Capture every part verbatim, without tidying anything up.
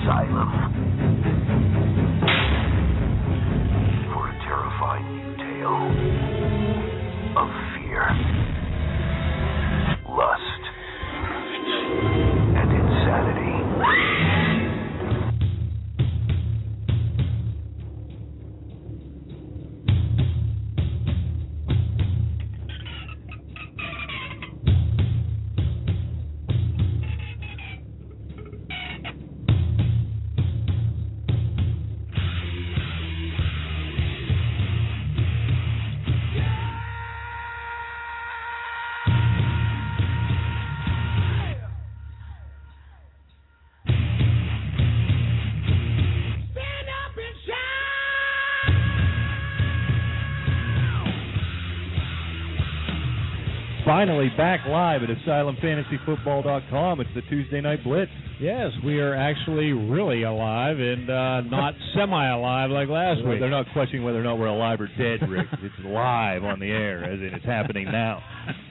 Asylum. For a terrifying new tale of fear, lust, and insanity. Finally back live at asylum fantasy football dot com. It's the Tuesday Night Blitz. Yes, we are actually really alive and uh, not semi-alive like last Well, week. they're not questioning whether or not we're alive or dead, Rick. It's live on the air, as in it's happening now.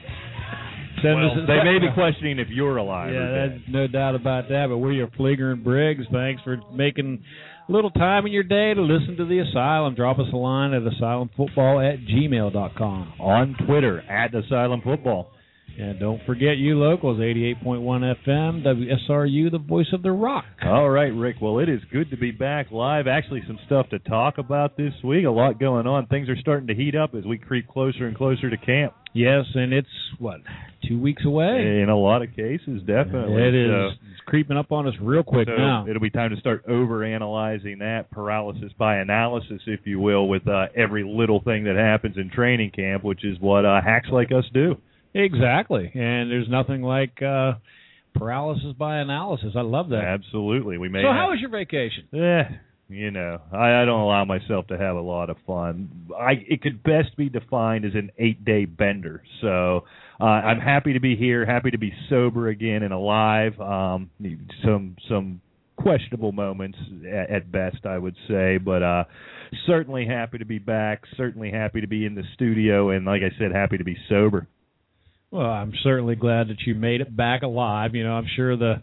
Send Well, us- they may be questioning if you're alive Yeah, or dead. there's no doubt about that, but we are Flieger and Briggs. Thanks for making a little time in your day to listen to the Asylum. Drop us a line at asylum football at gmail dot com. On Twitter, at Asylum Football. And don't forget you locals, eighty-eight point one F M, W S R U, the voice of the rock. All right, Rick. Well, it is good to be back live. Actually, some stuff to talk about this week. A lot going on. Things are starting to heat up as we creep closer and closer to camp. Yes, and it's, what, two weeks away? In a lot of cases, definitely. It is. So, It's creeping up on us real quick so now. it'll be time to start over-analyzing that, paralysis by analysis, if you will, with uh, every little thing that happens in training camp, which is what uh, hacks like us do. Exactly, and there's nothing like uh, paralysis by analysis. I love that. Absolutely. We may So have, how was your vacation? Eh, you know, I, I don't allow myself to have a lot of fun. I It could best be defined as an eight-day bender. So uh, I'm happy to be here, happy to be sober again and alive. Um, some some questionable moments at, at best, I would say, but uh, certainly happy to be back, certainly happy to be in the studio, and like I said, happy to be sober. Well, I'm certainly glad that you made it back alive. You know, I'm sure the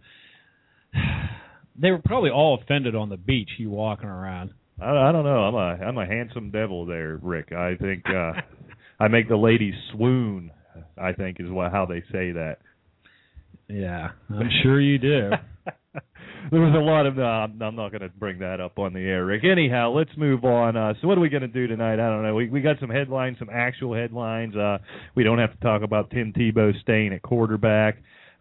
they were probably all offended on the beach, you walking around. I, I don't know. I'm a I'm a handsome devil there, Rick. I think uh, I make the ladies swoon, I think is what, how they say that. Yeah, I'm sure you do. There was a lot of, uh, I'm I'm not going to bring that up on the air, Rick. Anyhow, let's move on. Uh, so what are we going to do tonight? I don't know. We we got some headlines, some actual headlines. Uh, we don't have to talk about Tim Tebow staying at quarterback.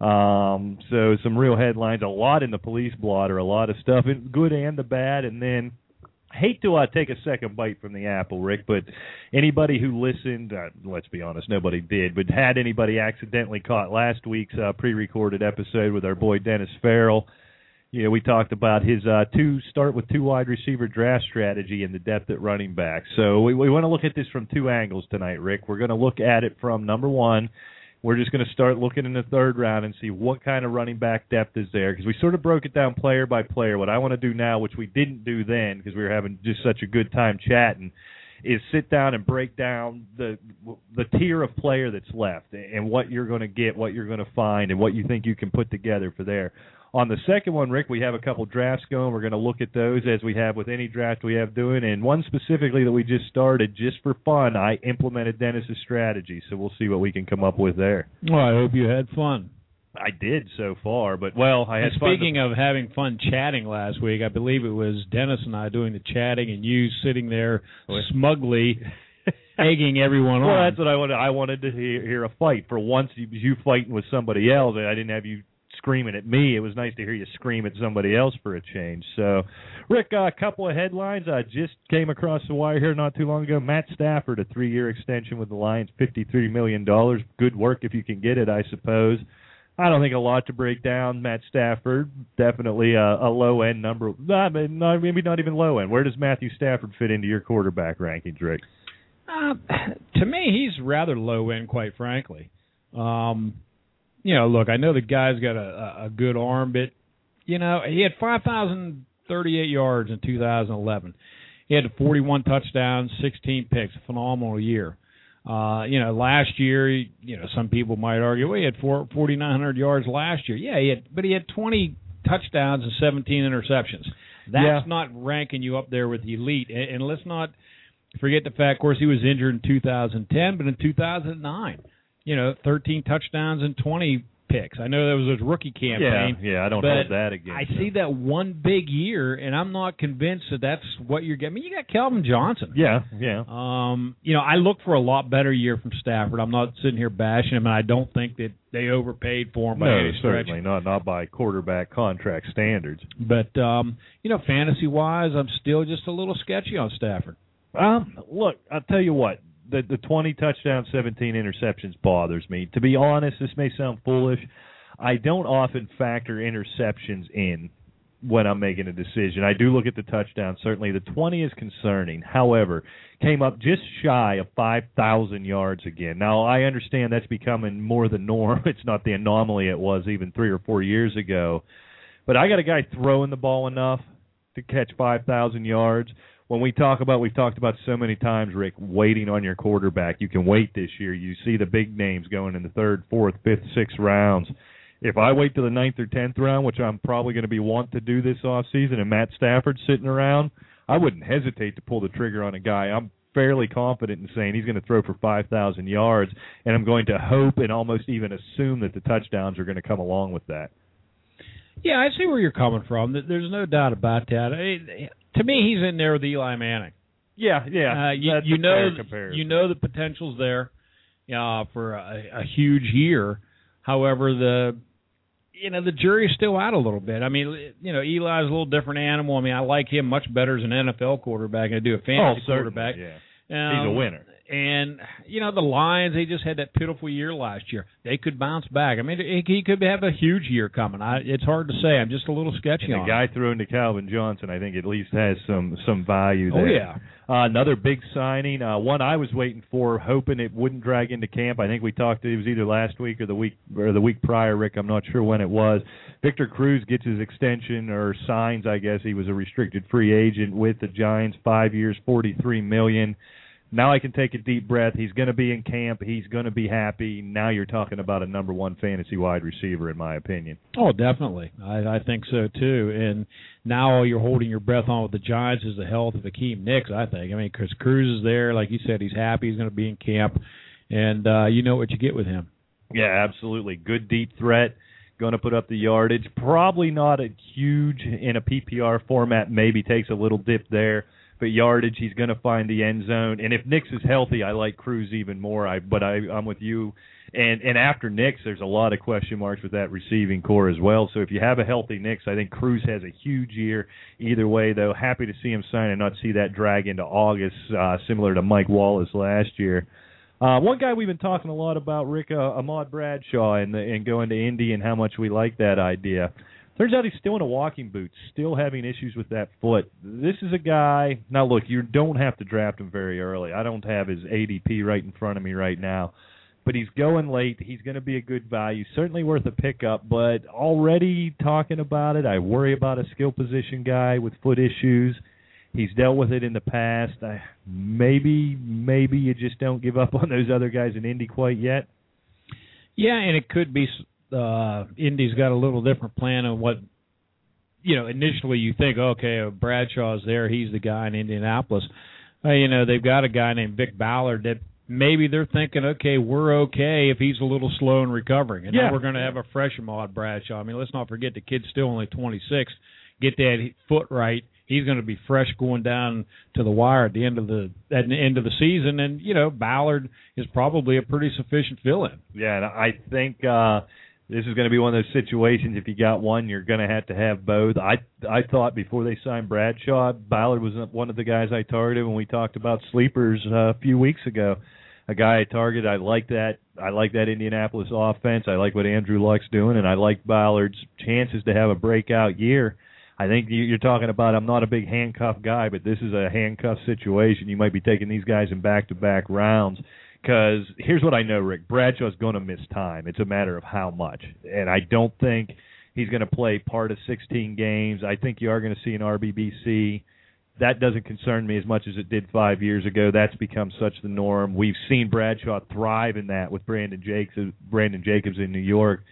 Um, so some real headlines, a lot in the police blotter, a lot of stuff, good and the bad. And then I hate to uh, take a second bite from the apple, Rick, but anybody who listened, uh, let's be honest, nobody did, but had anybody accidentally caught last week's uh, pre-recorded episode with our boy Dennis Farrell, you know, we talked about his uh, two start with two wide receiver draft strategy and the depth at running back. So we, we want to look at this from two angles tonight, Rick. We're going to look at it from, number one, we're just going to start looking in the third round and see what kind of running back depth is there, because we sort of broke it down player by player. What I want to do now, which we didn't do then because we were having just such a good time chatting, is sit down and break down the the tier of player that's left and what you're going to get, what you're going to find, and what you think you can put together for there. On the second one, Rick, we have a couple drafts going. We're going to look at those as we have with any draft we have doing. And one specifically that we just started just for fun, I implemented Dennis's strategy. So we'll see what we can come up with there. Well, I hope you had fun. I did so far, but, well, I had and fun. Speaking to... of having fun chatting last week, I believe it was Dennis and I doing the chatting and you sitting there smugly egging everyone well, on. Well, that's what I wanted. I wanted to hear, hear a fight. For once, you, you fighting with somebody else, and I didn't have you screaming at me. It was nice to hear you scream at somebody else for a change. So, Rick, a uh, couple of headlines. I just came across the wire here not too long ago. Matt Stafford, a three-year extension with the Lions, fifty-three million dollars. Good work if you can get it, I suppose. I don't think a lot to break down. Matt Stafford, definitely a, a low-end number. Not, not, maybe not even low-end. Where does Matthew Stafford fit into your quarterback rankings, Rick? Uh, to me, he's rather low-end, quite frankly. Um You know, look, I know the guy's got a, a good arm, but, you know, he had five thousand thirty-eight yards in two thousand eleven. He had forty-one touchdowns, sixteen picks, a phenomenal year. Uh, you know, last year, you know, some people might argue, well, he had four, forty-nine hundred yards last year. Yeah, he had, but he had twenty touchdowns and seventeen interceptions. That's yeah. not ranking you up there with the elite. And, and let's not forget the fact, of course, he was injured in two thousand ten, but in two thousand nine, you know, thirteen touchdowns and twenty picks. I know that was his rookie campaign. Yeah, yeah, I don't but hold that against I him. see that one big year, and I'm not convinced that that's what you're getting. I mean, you got Calvin Johnson. Yeah, yeah. Um, you know, I look for a lot better year from Stafford. I'm not sitting here bashing him, and I don't think that they overpaid for him by no, any stretch. certainly not, not by quarterback contract standards. But, um, you know, fantasy-wise, I'm still just a little sketchy on Stafford. Um, look, I'll tell you what. The, the twenty touchdowns, seventeen interceptions bothers me. To be honest, this may sound foolish. I don't often factor interceptions in when I'm making a decision. I do look at the touchdowns. Certainly the twenty is concerning. However, came up just shy of five thousand yards again. Now, I understand that's becoming more the norm. It's not the anomaly it was even three or four years ago. But I got a guy throwing the ball enough to catch five thousand yards. When we talk about, we've talked about so many times, Rick, waiting on your quarterback. You can wait this year. You see the big names going in the third, fourth, fifth, sixth rounds. If I wait to the ninth or tenth round, which I'm probably going to be want to do this offseason, and Matt Stafford's sitting around, I wouldn't hesitate to pull the trigger on a guy. I'm fairly confident in saying he's going to throw for five thousand yards, and I'm going to hope and almost even assume that the touchdowns are going to come along with that. Yeah, I see where you're coming from. There's no doubt about that. I, to me, he's in there with Eli Manning. Yeah, yeah. Uh, you, that's you a know, fair comparison. you know the potential's there uh, for a, a huge year. However, the you know the jury's still out a little bit. I mean, you know, Eli's a little different animal. I mean, I like him much better as an N F L quarterback than I do a fantasy oh, quarterback. Yeah. Um, He's a winner. And, you know, the Lions, they just had that pitiful year last year. They could bounce back. I mean, he could have a huge year coming. I, it's hard to say. I'm just a little sketchy and on the guy it. throwing to Calvin Johnson, I think, at least has some, some value there. Oh, yeah. Uh, another big signing, uh, one I was waiting for, hoping it wouldn't drag into camp. I think we talked, it was either last week or the week or the week prior, Rick. I'm not sure when it was. Victor Cruz gets his extension, or signs, I guess. He was a restricted free agent with the Giants, five years, forty-three million dollars. Now I can take a deep breath. He's going to be in camp. He's going to be happy. Now you're talking about a number one fantasy wide receiver, in my opinion. Oh, definitely. I, I think so, too. And now all you're holding your breath on with the Giants is the health of Akeem Nicks, I think. I mean, because Cruz is there. Like you said, he's happy. He's going to be in camp. And uh, you know what you get with him. Yeah, absolutely. Good deep threat. Going to put up the yardage. Probably not a huge in a P P R format. Maybe takes a little dip there. But yardage, he's going to find the end zone. And if Nicks is healthy, I like Cruz even more. I, but I, I'm with you. And and after Nicks, there's a lot of question marks with that receiving core as well. So if you have a healthy Nicks, I think Cruz has a huge year. Either way, though, happy to see him sign and not see that drag into August, uh, similar to Mike Wallace last year. Uh, one guy we've been talking a lot about, Rick, uh, Ahmad Bradshaw, and, the, and going to Indy and how much we like that idea. Turns out he's still in a walking boot, still having issues with that foot. This is a guy, now look, you don't have to draft him very early. I don't have his A D P right in front of me right now. But he's going late. He's going to be a good value, certainly worth a pickup. But already talking about it, I worry about a skill position guy with foot issues. He's dealt with it in the past. I, maybe, maybe you just don't give up on those other guys in Indy quite yet. Yeah, and it could be uh, Indy's got a little different plan on what, you know, initially you think, okay, Bradshaw's there, he's the guy in Indianapolis. Uh, you know, they've got a guy named Vic Ballard that maybe they're thinking, okay, we're okay if he's a little slow in recovering. And yeah. now we're going to have a fresh Ahmad Bradshaw. I mean, let's not forget the kid's still only twenty-six. Get that foot right. He's going to be fresh going down to the wire at the end of the at the end of the season, and you know Ballard is probably a pretty sufficient fill-in. Yeah, and I think uh, this is going to be one of those situations. If you got one, you're going to have to have both. I I thought before they signed Bradshaw, Ballard was one of the guys I targeted when we talked about sleepers uh, a few weeks ago. A guy I targeted. I like that. I like that Indianapolis offense. I like what Andrew Luck's doing, and I like Ballard's chances to have a breakout year. I think you're talking about, I'm not a big handcuff guy, but this is a handcuff situation. You might be taking these guys in back-to-back rounds because here's what I know, Rick. Bradshaw's going to miss time. It's a matter of how much. And I don't think he's going to play part of sixteen games. I think you are going to see an R B B C. That doesn't concern me as much as it did five years ago. That's become such the norm. We've seen Bradshaw thrive in that with Brandon Jacobs, Brandon Jacobs in New York.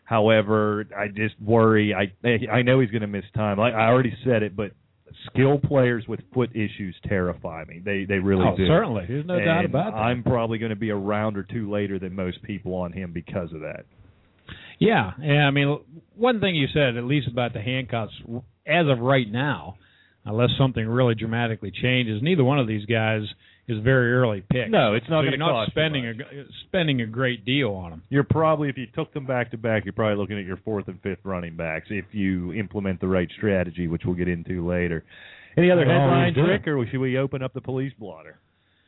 However, I just worry. I I know he's going to miss time. Like I already said it, but skill players with foot issues terrify me. They they really oh, do. Certainly, there's no and doubt about that. I'm probably going to be a round or two later than most people on him because of that. Yeah, and I mean, one thing you said, at least about the handcuffs, as of right now, unless something really dramatically changes, neither one of these guys is very early pick. No, it's not so going to cost cost spending you much. a spending a great deal on them. You're probably, if you took them back to back, you're probably looking at your fourth and fifth running backs if you implement the right strategy, which we'll get into later. Any other headlines, Rick, or should we open up the police blotter?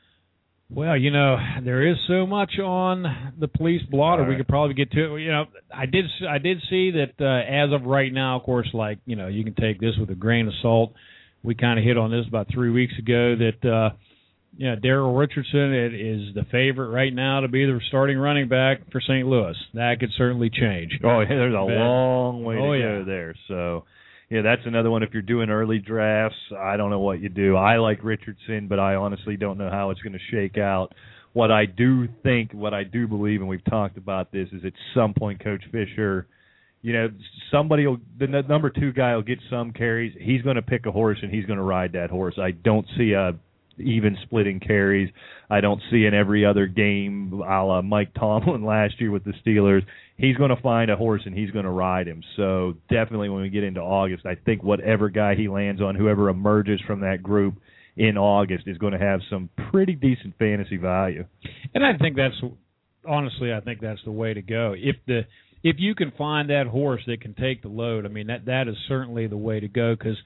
Well, you know, there is so much on the police blotter. Right. We could probably get to it. You know, I did I did see that uh, as of right now, of course, like, you know, you can take this with a grain of salt. We kind of hit on this about three weeks ago that, uh, you know, Darrell Richardson is the favorite right now to be the starting running back for Saint Louis. That could certainly change. Oh, yeah, there's a But, long way oh, to yeah. go there. So, yeah, that's another one. If you're doing early drafts, I don't know what you do. I like Richardson, but I honestly don't know how it's going to shake out. What I do think, what I do believe, and we've talked about this, is at some point Coach Fisher, you know, somebody will, the n- number two guy will get some carries. He's going to pick a horse, and he's going to ride that horse. I don't see a even splitting carries. I don't see in every other game, a la Mike Tomlin last year with the Steelers. He's going to find a horse and he's going to ride him. So definitely when we get into August, I think whatever guy he lands on, whoever emerges from that group in August, is going to have some pretty decent fantasy value. And I think that's, honestly, I think that's the way to go. If the if you can find that horse that can take the load, I mean, that that is certainly the way to go, because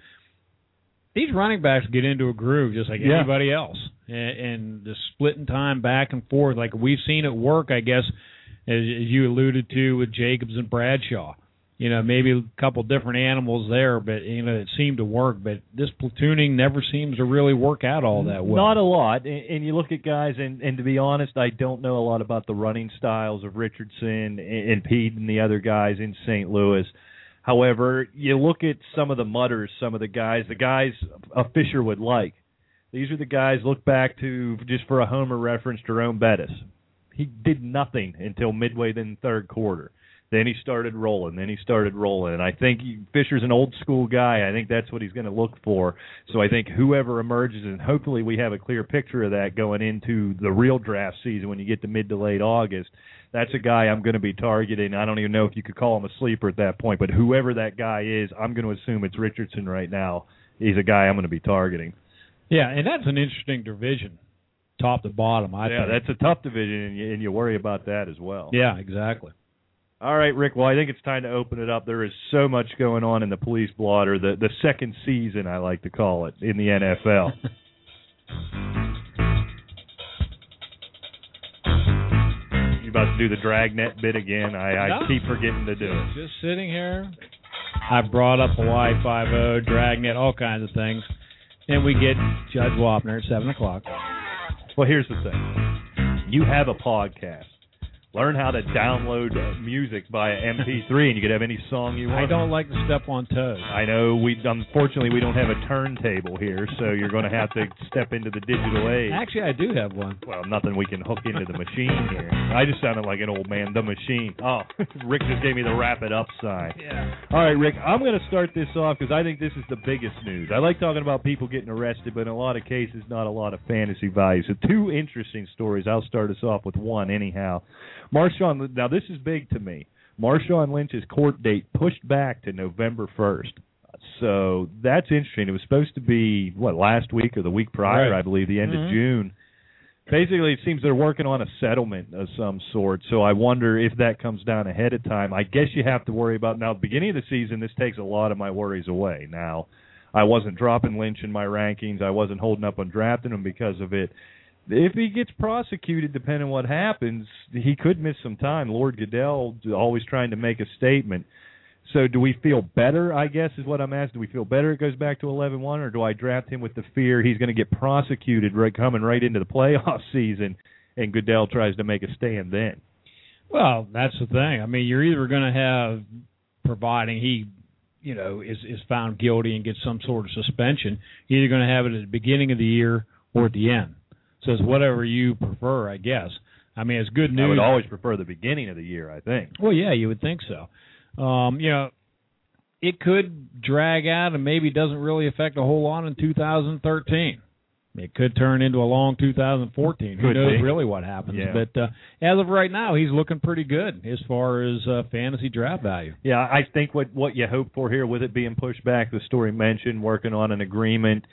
these running backs get into a groove just like Yeah. anybody else. And, and the splitting time back and forth, like we've seen it work, I guess, as, as you alluded to with Jacobs and Bradshaw. You know, maybe a couple different animals there, but, you know, it seemed to work. But this platooning never seems to really work out all that well. Not a lot. And, and you look at guys, and, and to be honest, I don't know a lot about the running styles of Richardson and, and Pete and the other guys in Saint Louis. However, you look at some of the mutters, some of the guys, the guys a Fisher would like. These are the guys, look back to, just for a homer reference, Jerome Bettis. He did nothing until midway in the third quarter. Then he started rolling. Then he started rolling. And I think he, Fisher's an old-school guy. I think that's what he's going to look for. So I think whoever emerges, and hopefully we have a clear picture of that going into the real draft season when you get to mid to late August, that's a guy I'm going to be targeting. I don't even know if you could call him a sleeper at that point, but whoever that guy is, I'm going to assume it's Richardson right now. He's a guy I'm going to be targeting. Yeah, and that's an interesting division, top to bottom, I yeah, think. that's a tough division, and you, and you worry about that as well. Yeah, exactly. All right, Rick, well, I think it's time to open it up. There is so much going on in the police blotter, the, the second season, I like to call it, in the N F L. You about to do the dragnet bit again? I, I No. keep forgetting to do it. Just sitting here. I brought up Hawaii Five-O, Dragnet, all kinds of things. And we get Judge Wapner at seven o'clock. Well, here's the thing. You have a podcast. Learn how to download uh, music via M P three, and you could have any song you want. I don't like to step on toes. I know. We unfortunately we don't have a turntable here, so you're going to have to step into the digital age. Actually, I do have one. Well, nothing we can hook into the machine here. I just sounded like an old man. The machine. Oh, Rick just gave me the wrap it up sign. Yeah. All right, Rick, I'm going to start this off because I think this is the biggest news. I like talking about people getting arrested, but in a lot of cases, not a lot of fantasy value. So two interesting stories. I'll start us off with one anyhow. Marshawn, now this is big to me. Marshawn Lynch's court date pushed back to November first. So that's interesting. It was supposed to be, what, last week or the week prior, Right. I believe, the end Mm-hmm. of June. Basically, it seems they're working on a settlement of some sort, so I wonder if that comes down ahead of time. I guess you have to worry about, now, at the beginning of the season, this takes a lot of my worries away. Now, I wasn't dropping Lynch in my rankings. I wasn't holding up on drafting him because of it. If he gets prosecuted, depending on what happens, he could miss some time. Lord Goodell always trying to make a statement. So do we feel better, I guess, is what I'm asking. Do we feel better it goes back to eleven one, or do I draft him with the fear he's going to get prosecuted right coming right into the playoff season, and Goodell tries to make a stand then? Well, that's the thing. I mean, you're either going to have, providing he, you know, is, is found guilty and gets some sort of suspension, you're either going to have it at the beginning of the year or at the end. So it's whatever you prefer, I guess. I mean, it's good I news. would always prefer the beginning of the year, I think. Well, yeah, you would think so. Um, you know, it could drag out and maybe doesn't really affect a whole lot in two thousand thirteen. It could turn into a long two thousand fourteen. Who Could knows be. really what happens? Yeah. But uh, as of right now, he's looking pretty good as far as uh, fantasy draft value. Yeah, I think what what you hope for here with it being pushed back, the story mentioned, working on an agreement.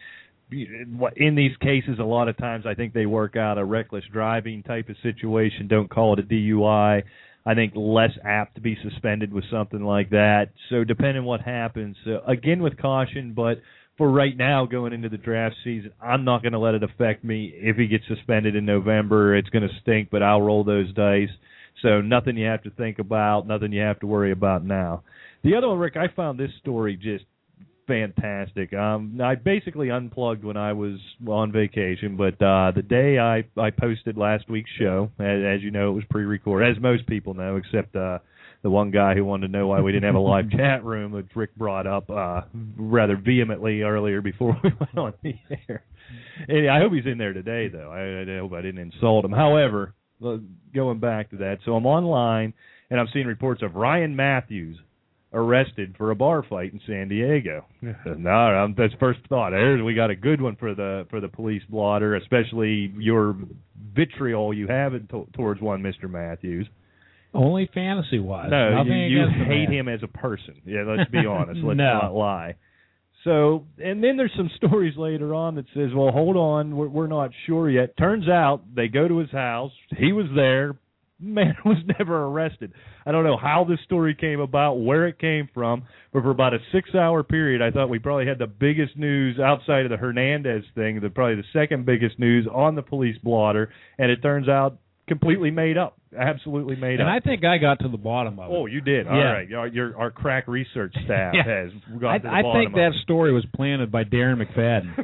In these cases, a lot of times I think they work out a reckless driving type of situation. Don't call it a D U I. I think less apt to be suspended with something like that. So depending on what happens, uh, again with caution, but for right now going into the draft season, I'm not going to let it affect me. If he gets suspended in November, it's going to stink, but I'll roll those dice. So nothing you have to think about, nothing you have to worry about now. The other one, Rick, I found this story just fantastic. Um, I basically unplugged when I was on vacation, but uh, the day I, I posted last week's show, as, as you know, it was pre-recorded, as most people know, except uh, the one guy who wanted to know why we didn't have a live chat room, which Rick brought up uh, rather vehemently earlier before we went on the air. And I hope he's in there today, though. I, I hope I didn't insult him. However, going back to that, so I'm online, and I'm seeing reports of Ryan Matthews arrested for a bar fight in San Diego. No, um, that's first thought. There's, we got a good one for the for the police blotter, especially your vitriol you have it to, towards one Mister Matthews. Only fantasy-wise. No, Nothing you, you against the hate man. him as a person. Yeah, let's be honest. Let's No. not lie. So, and then there's some stories later on that says, well, hold on, we're, we're not sure yet. Turns out they go to his house. He was there. Man was never arrested. I don't know how this story came about, where it came from, but for about a six-hour period, I thought we probably had the biggest news outside of the Hernandez thing, the probably the second biggest news on the police blotter, and it turns out completely made up, absolutely made and up. I think I got to the bottom of it. Oh, you did. All Yeah. right. Your, your, our crack research staff Yeah. has got I, to the I bottom think of that it. story was planted by Darren McFadden.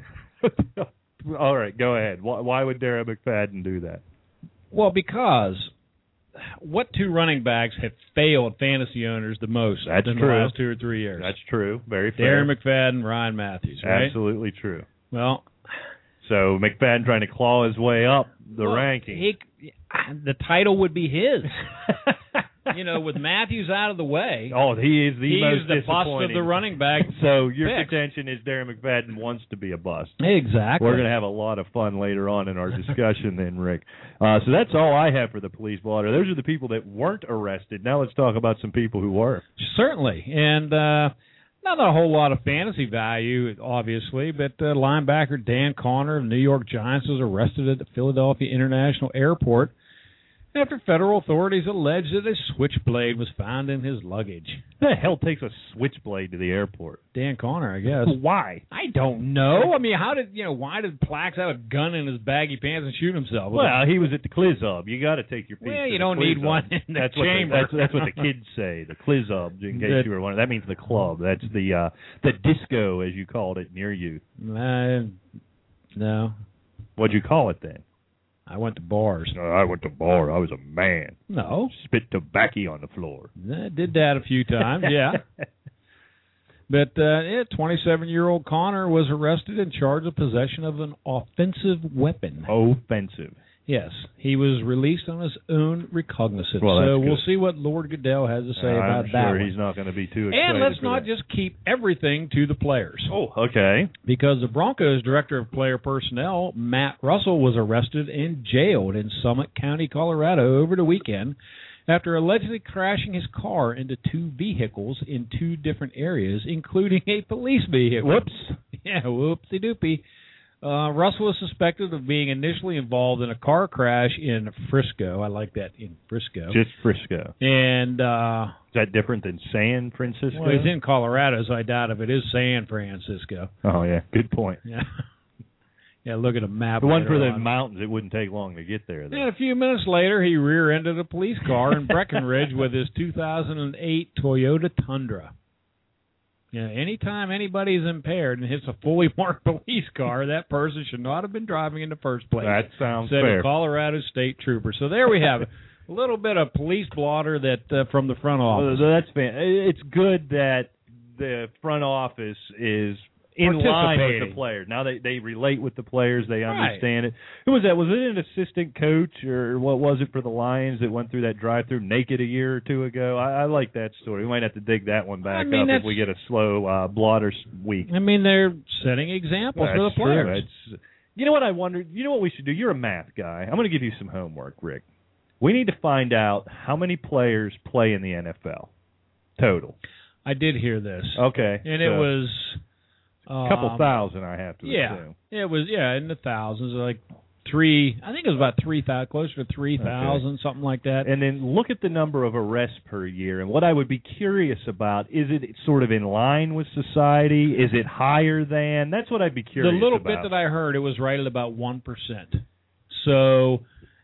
All right, go ahead. Why, why would Darren McFadden do that? Well, because what two running backs have failed fantasy owners the most That's in true. the last two or three years? That's true. Very fair. Darren McFadden, Ryan Matthews, right? Absolutely true. Well, So McFadden trying to claw his way up the well, ranking. He, the title would be his. You know, with Matthews out of the way, oh, he is the he's most the bust of disappointing. the running back. So your picks. contention is Darren McFadden wants to be a bust. Exactly. We're going to have a lot of fun later on in our discussion then, Rick. Uh, so that's all I have for the police blotter. Those are the people that weren't arrested. Now let's talk about some people who were. Certainly. And uh, not a whole lot of fantasy value, obviously, but uh, linebacker Dan Connor of the New York Giants was arrested at the Philadelphia International Airport after federal authorities alleged that a switchblade was found in his luggage. Who the hell takes a switchblade to the airport? Dan Connor, I guess. Why? I don't know. I mean, how did, you know, why did Plax have a gun in his baggy pants and shoot himself? Well, he was at the Clizub. You got to take your piece. Well, to you the don't need Clizub. one in the that's chamber. What the, that's, that's what the kids say. The Clizub, in case The- you were wondering. That means the club. That's the uh, the disco, as you called it near you. Uh, no. What'd you call it then? I went to bars. Uh, I went to bar. I was a man. No. Spit tobacco on the floor. I did that a few times, yeah. But uh, yeah, twenty-seven-year-old Connor was arrested and charged with possession of an offensive weapon. Offensive. Yes, he was released on his own recognizance. Well, that's so we'll good. see what Lord Goodell has to say I'm about that sure one. he's not going to be too excited. And let's for not that. just keep everything to the players. Oh, okay. Because the Broncos director of player personnel, Matt Russell, was arrested and jailed in Summit County, Colorado over the weekend after allegedly crashing his car into two vehicles in two different areas, including a police vehicle. Whoops. Yeah, whoopsie-doopsie. Uh, Russell was suspected of being initially involved in a car crash in Frisco. I like that, in Frisco. Just Frisco. And uh, Is that different than San Francisco? well, it's in Colorado, so I doubt if it is San Francisco. Oh, yeah. Good point. Yeah. Yeah, look at a map. The one later for the on. mountains, it wouldn't take long to get there, though. And a few minutes later, he rear-ended a police car in Breckenridge with his two thousand eight Toyota Tundra. Yeah, anytime anybody's impaired and hits a fully marked police car, that person should not have been driving in the first place. That sounds said fair. a Colorado State trooper. So there we have it. A little bit of police blotter that uh, from the front office. Well, that's fan. It's good that the front office is in line with the players. Now they, they relate with the players. They understand right. it. Who was that? Was it an assistant coach or what was it for the Lions that went through that drive-through naked a year or two ago? I, I like that story. We might have to dig that one back I mean, up if we get a slow uh, blotter week. I mean, they're setting examples That's for the players. True. You know what I wondered? You know what we should do? You're a math guy. I'm going to give you some homework, Rick. We need to find out how many players play in the N F L total. I did hear this. Okay. And so it was a couple um, thousand, I have to yeah, assume. It was, yeah, in the thousands, like three, I think it was about three thousand, closer to three thousand, okay. something like that. And then look at the number of arrests per year. And what I would be curious about, is it sort of in line with society? Is it higher than? That's what I'd be curious about. The little about. bit that I heard, it was right at about one percent. So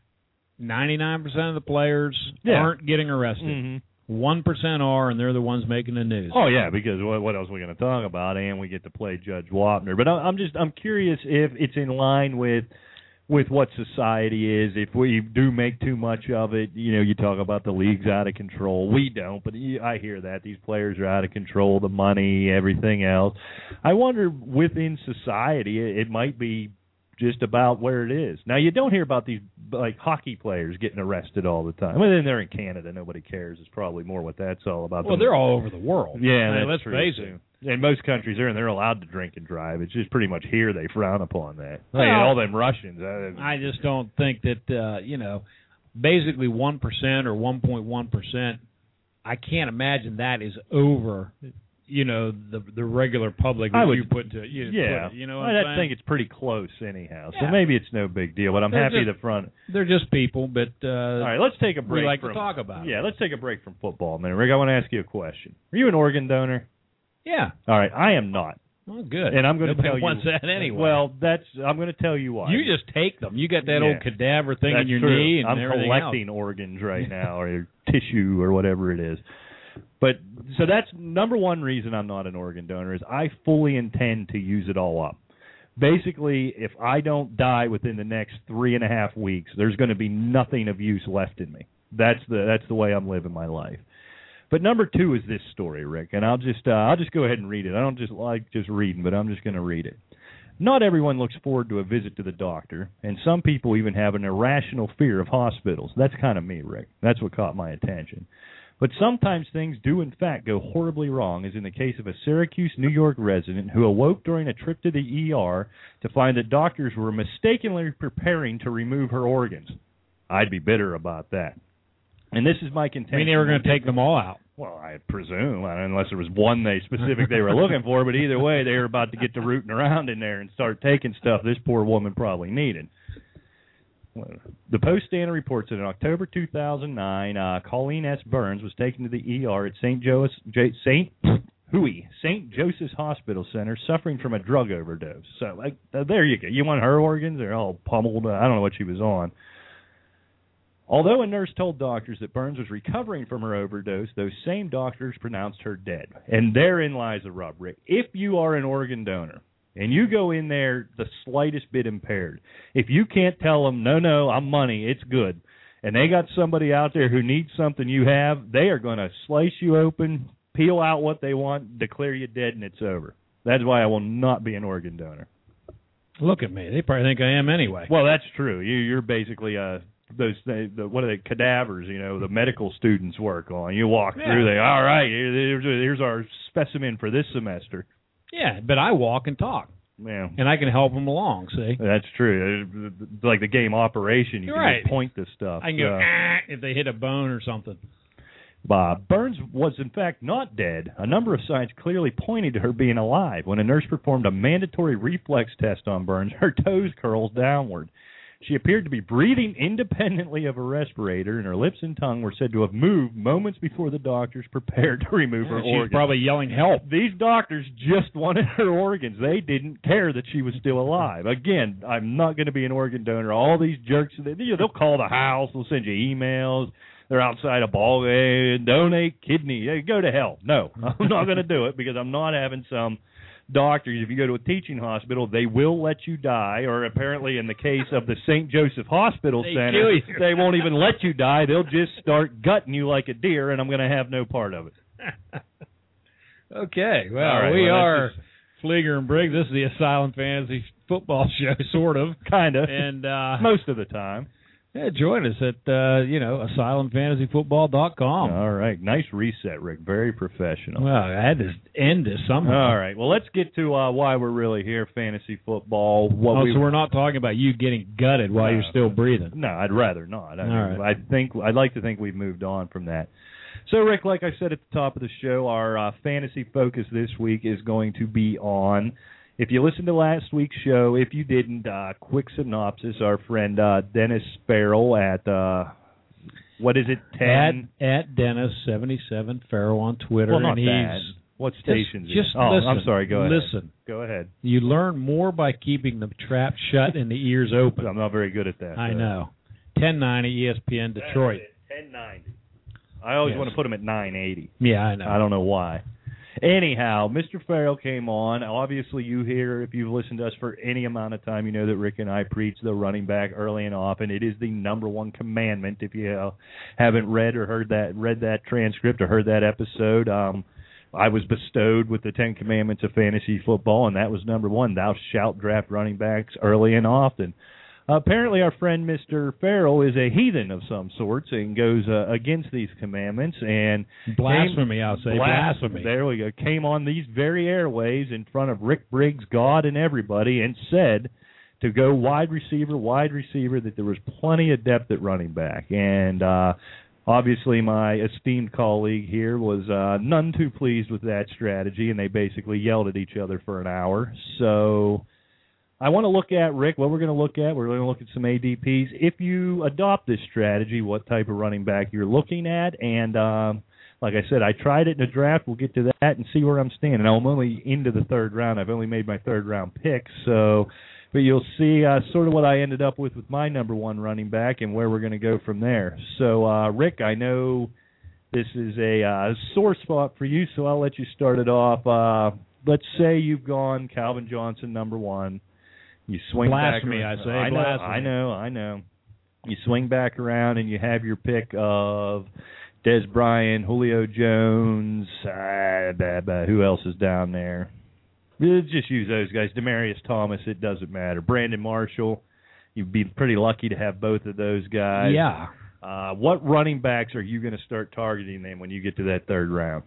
ninety-nine percent of the players yeah. aren't getting arrested. Mm-hmm. one percent are, and they're the ones making the news. Oh, yeah, because what, what else are we going to talk about? And we get to play Judge Wapner. But I'm just I'm curious if it's in line with with what society is. If we do make too much of it, you know, you talk about the league's out of control. We don't, but I hear that. These players are out of control, the money, everything else. I wonder within society, it, it might be just about where it is. Now, you don't hear about these like hockey players getting arrested all the time. Well, then they're in Canada. Nobody cares. It's probably more what that's all about. Well, they're all over the world. Yeah, I mean, that's let's true, face too. it. In most countries, they're they're allowed to drink and drive. It's just pretty much here they frown upon that. Well, hey, all them Russians. Uh, I just don't think that, uh, you know, basically one percent or one point one percent, I can't imagine that is over, you know, the the regular public that I would, you put to, you yeah. put it, you know what I I'm saying? think it's pretty close anyhow. So Yeah. maybe it's no big deal, but I'm They're happy just, the front. They're just people, but uh, all right, let's take a break. We like from, to talk about Yeah, it. let's take a break from football a minute. Rick, I want to ask you a question. Are you an organ donor? Yeah. All right, I am not. Well, good. And I'm going Nobody to tell you. wants that anyway. Well, that's. I'm going to tell you why. You just take them. You got that Yeah. old cadaver thing that's in your true. knee and I'm everything collecting else. organs right now, or tissue, or whatever it is. But so that's number one reason I'm not an organ donor is I fully intend to use it all up. Basically, if I don't die within the next three and a half weeks, there's going to be nothing of use left in me. That's the that's the way I'm living my life. But number two is this story, Rick, and I'll just uh, I'll just go ahead and read it. I don't just like just reading, but I'm just going to read it. Not everyone looks forward to a visit to the doctor, and some people even have an irrational fear of hospitals. That's kind of me, Rick. That's what caught my attention. But sometimes things do, in fact, go horribly wrong, as in the case of a Syracuse, New York resident who awoke during a trip to the E R to find that doctors were mistakenly preparing to remove her organs. I'd be bitter about that. And this is my contention. I mean, they were going to take them all out. Well, I presume, unless there was one they specific they were looking for. But either way, they were about to get to rooting around in there and start taking stuff this poor woman probably needed. The Post-Standard reports that in October two thousand nine, uh, Colleen S. Burns was taken to the E R at Saint Joe's, J, Saint Hui, Saint Joseph's Hospital Center, suffering from a drug overdose. So like, uh, there you go. You want her organs? They're all pummeled. Uh, I don't know what she was on. Although a nurse told doctors that Burns was recovering from her overdose, those same doctors pronounced her dead. And therein lies the rub, Rick. If you are an organ donor and you go in there the slightest bit impaired, if you can't tell them, no, no, I'm money, it's good, and they got somebody out there who needs something you have, they are going to slice you open, peel out what they want, declare you dead, and it's over. That's why I will not be an organ donor. Look at me. They probably think I am anyway. Well, that's true. You, you're basically a... Those the, the what are they cadavers? You know, the medical students work on. You walk yeah. through. They all right. Here's, here's our specimen for this semester. Yeah, but I walk and talk. Yeah, and I can help them along. See, that's true. Like the game Operation, you You're can right. just point this stuff. I can go uh, ah, if they hit a bone or something. Bob Burns was in fact not dead. A number of signs clearly pointed to her being alive. When a nurse performed a mandatory reflex test on Burns, her toes curled downward. She appeared to be breathing independently of a respirator, and her lips and tongue were said to have moved moments before the doctors prepared to remove her She's organs. She's probably yelling help. These doctors just wanted her organs. They didn't care that she was still alive. Again, I'm not going to be an organ donor. All these jerks, they, they'll call the house. They'll send you emails. They're outside a ball game. Donate kidney. Hey, go to hell. No, I'm not going to do it because I'm not having some doctors. If you go to a teaching hospital, they will let you die, or apparently in the case of the Saint Joseph Hospital they Center, they won't even let you die. They'll just start gutting you like a deer, and I'm going to have no part of it. Okay, well, right, we well, are Flieger and Briggs. This is the Asylum Fantasy Football Show, sort of. Kind of. And uh, most of the time. Yeah, join us at, uh, you know, asylum fantasy football dot com. All right. Nice reset, Rick. Very professional. Well, I had to end this somehow. All right. Well, let's get to uh, why we're really here, fantasy football. What oh, we, so we're not talking about you getting gutted while no, you're still breathing. No, I'd rather not. I, All mean, right. I think I'd like to think we've moved on from that. So, Rick, like I said at the top of the show, our uh, fantasy focus this week is going to be on. If you listened to last week's show, if you didn't, uh, quick synopsis, our friend uh, Dennis Farrell at, uh, what is it, ten? At, at Dennis seventy-seven Farrell on Twitter. Well, not and he's, that. What station is it? Just Oh, listen. I'm sorry. Go ahead. Listen. Go ahead. You learn more by keeping the trap shut and the ears open. I'm not very good at that. I so. know. ten ninety E S P N Detroit. ten ninety. I always Yes. want to put him at nine eighty. Yeah, I know. I don't know why. Anyhow, Mister Farrell came on. Obviously, you hear, if you've listened to us for any amount of time, you know that Rick and I preach the running back early and often. It is the number one commandment. If you uh, haven't read or heard that read that transcript or heard that episode, um, I was bestowed with the Ten Commandments of fantasy football, and that was number one. Thou shalt draft running backs early and often. Uh, apparently, our friend Mister Farrell is a heathen of some sorts and goes uh, against these commandments and Blasphemy, came, I'll say. blas- Blasphemy. There we go. Came on these very airways in front of Rick Briggs, God, and everybody, and said to go wide receiver, wide receiver, that there was plenty of depth at running back. And uh, obviously, my esteemed colleague here was uh, none too pleased with that strategy, and they basically yelled at each other for an hour. So I want to look at, Rick, what we're going to look at, we're going to look at some A D Ps. If you adopt this strategy, what type of running back you're looking at. And um, like I said, I tried it in the draft. We'll get to that and see where I'm standing. I'm only into the third round. I've only made my third round pick. So, but you'll see uh, sort of what I ended up with with my number one running back and where we're going to go from there. So, uh, Rick, I know this is a uh, sore spot for you, so I'll let you start it off. Uh, let's say you've gone Calvin Johnson, number one. You swing Blasphemy, back around. I say. I know, Blasphemy. I know, I know. You swing back around and you have your pick of Des Bryant, Julio Jones, uh, blah, blah, who else is down there? Just use those guys. Demaryius Thomas, it doesn't matter. Brandon Marshall, you'd be pretty lucky to have both of those guys. Yeah. Uh, what running backs are you going to start targeting them when you get to that third round?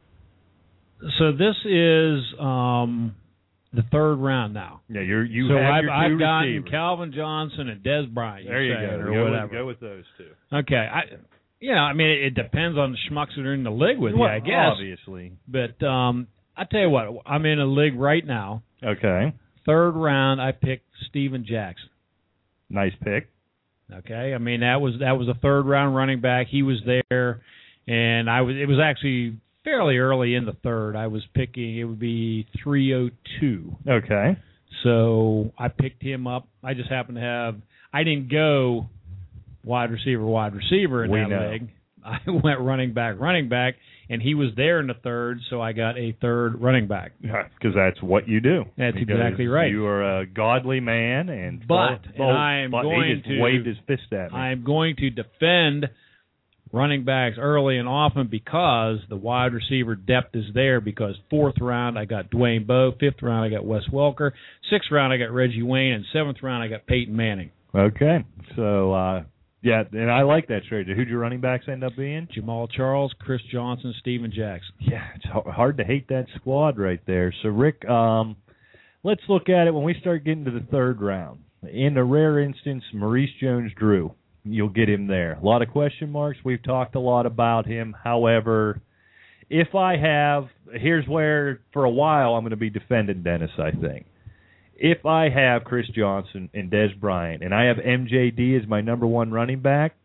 So this is um, the third round now. Yeah, you're you so have I've, your two I've gotten receivers. Calvin Johnson and Des Bryant. There you saying, go. or Go whatever. with, go with those two. Okay, I, you know, I mean, it, it depends on the schmucks that are in the league with you, Well, I guess. obviously. But um, I tell you what, I'm in a league right now. Okay. Third round, I picked Steven Jackson. Nice pick. Okay, I mean that was that was a third round running back. He was there, and I was. It was actually fairly early in the third. I was picking. It would be three oh two. Okay. So I picked him up. I just happened to have. I didn't go wide receiver, wide receiver in We that know. league. I went running back, running back, and he was there in the third, so I got a third running back. Because that's what you do. That's Because exactly right. You are a godly man, and But, well, and I am but going he just to- waved his fist at me. I'm going to defend running backs early and often because the wide receiver depth is there. Because fourth round I got Dwayne Bowe, fifth round I got Wes Welker, sixth round I got Reggie Wayne, and seventh round I got Peyton Manning. Okay. So, uh, yeah, and I like that strategy. Who'd your running backs end up being? Jamal Charles, Chris Johnson, Steven Jackson. Yeah, it's h- hard to hate that squad right there. So, Rick, um, let's look at it when we start getting to the third round. In a rare instance, Maurice Jones-Drew. You'll get him there. A lot of question marks. We've talked a lot about him. However, if I have, here's where, for a while, I'm going to be defending Dennis, I think. If I have Chris Johnson and Des Bryant, and I have M J D as my number one running back,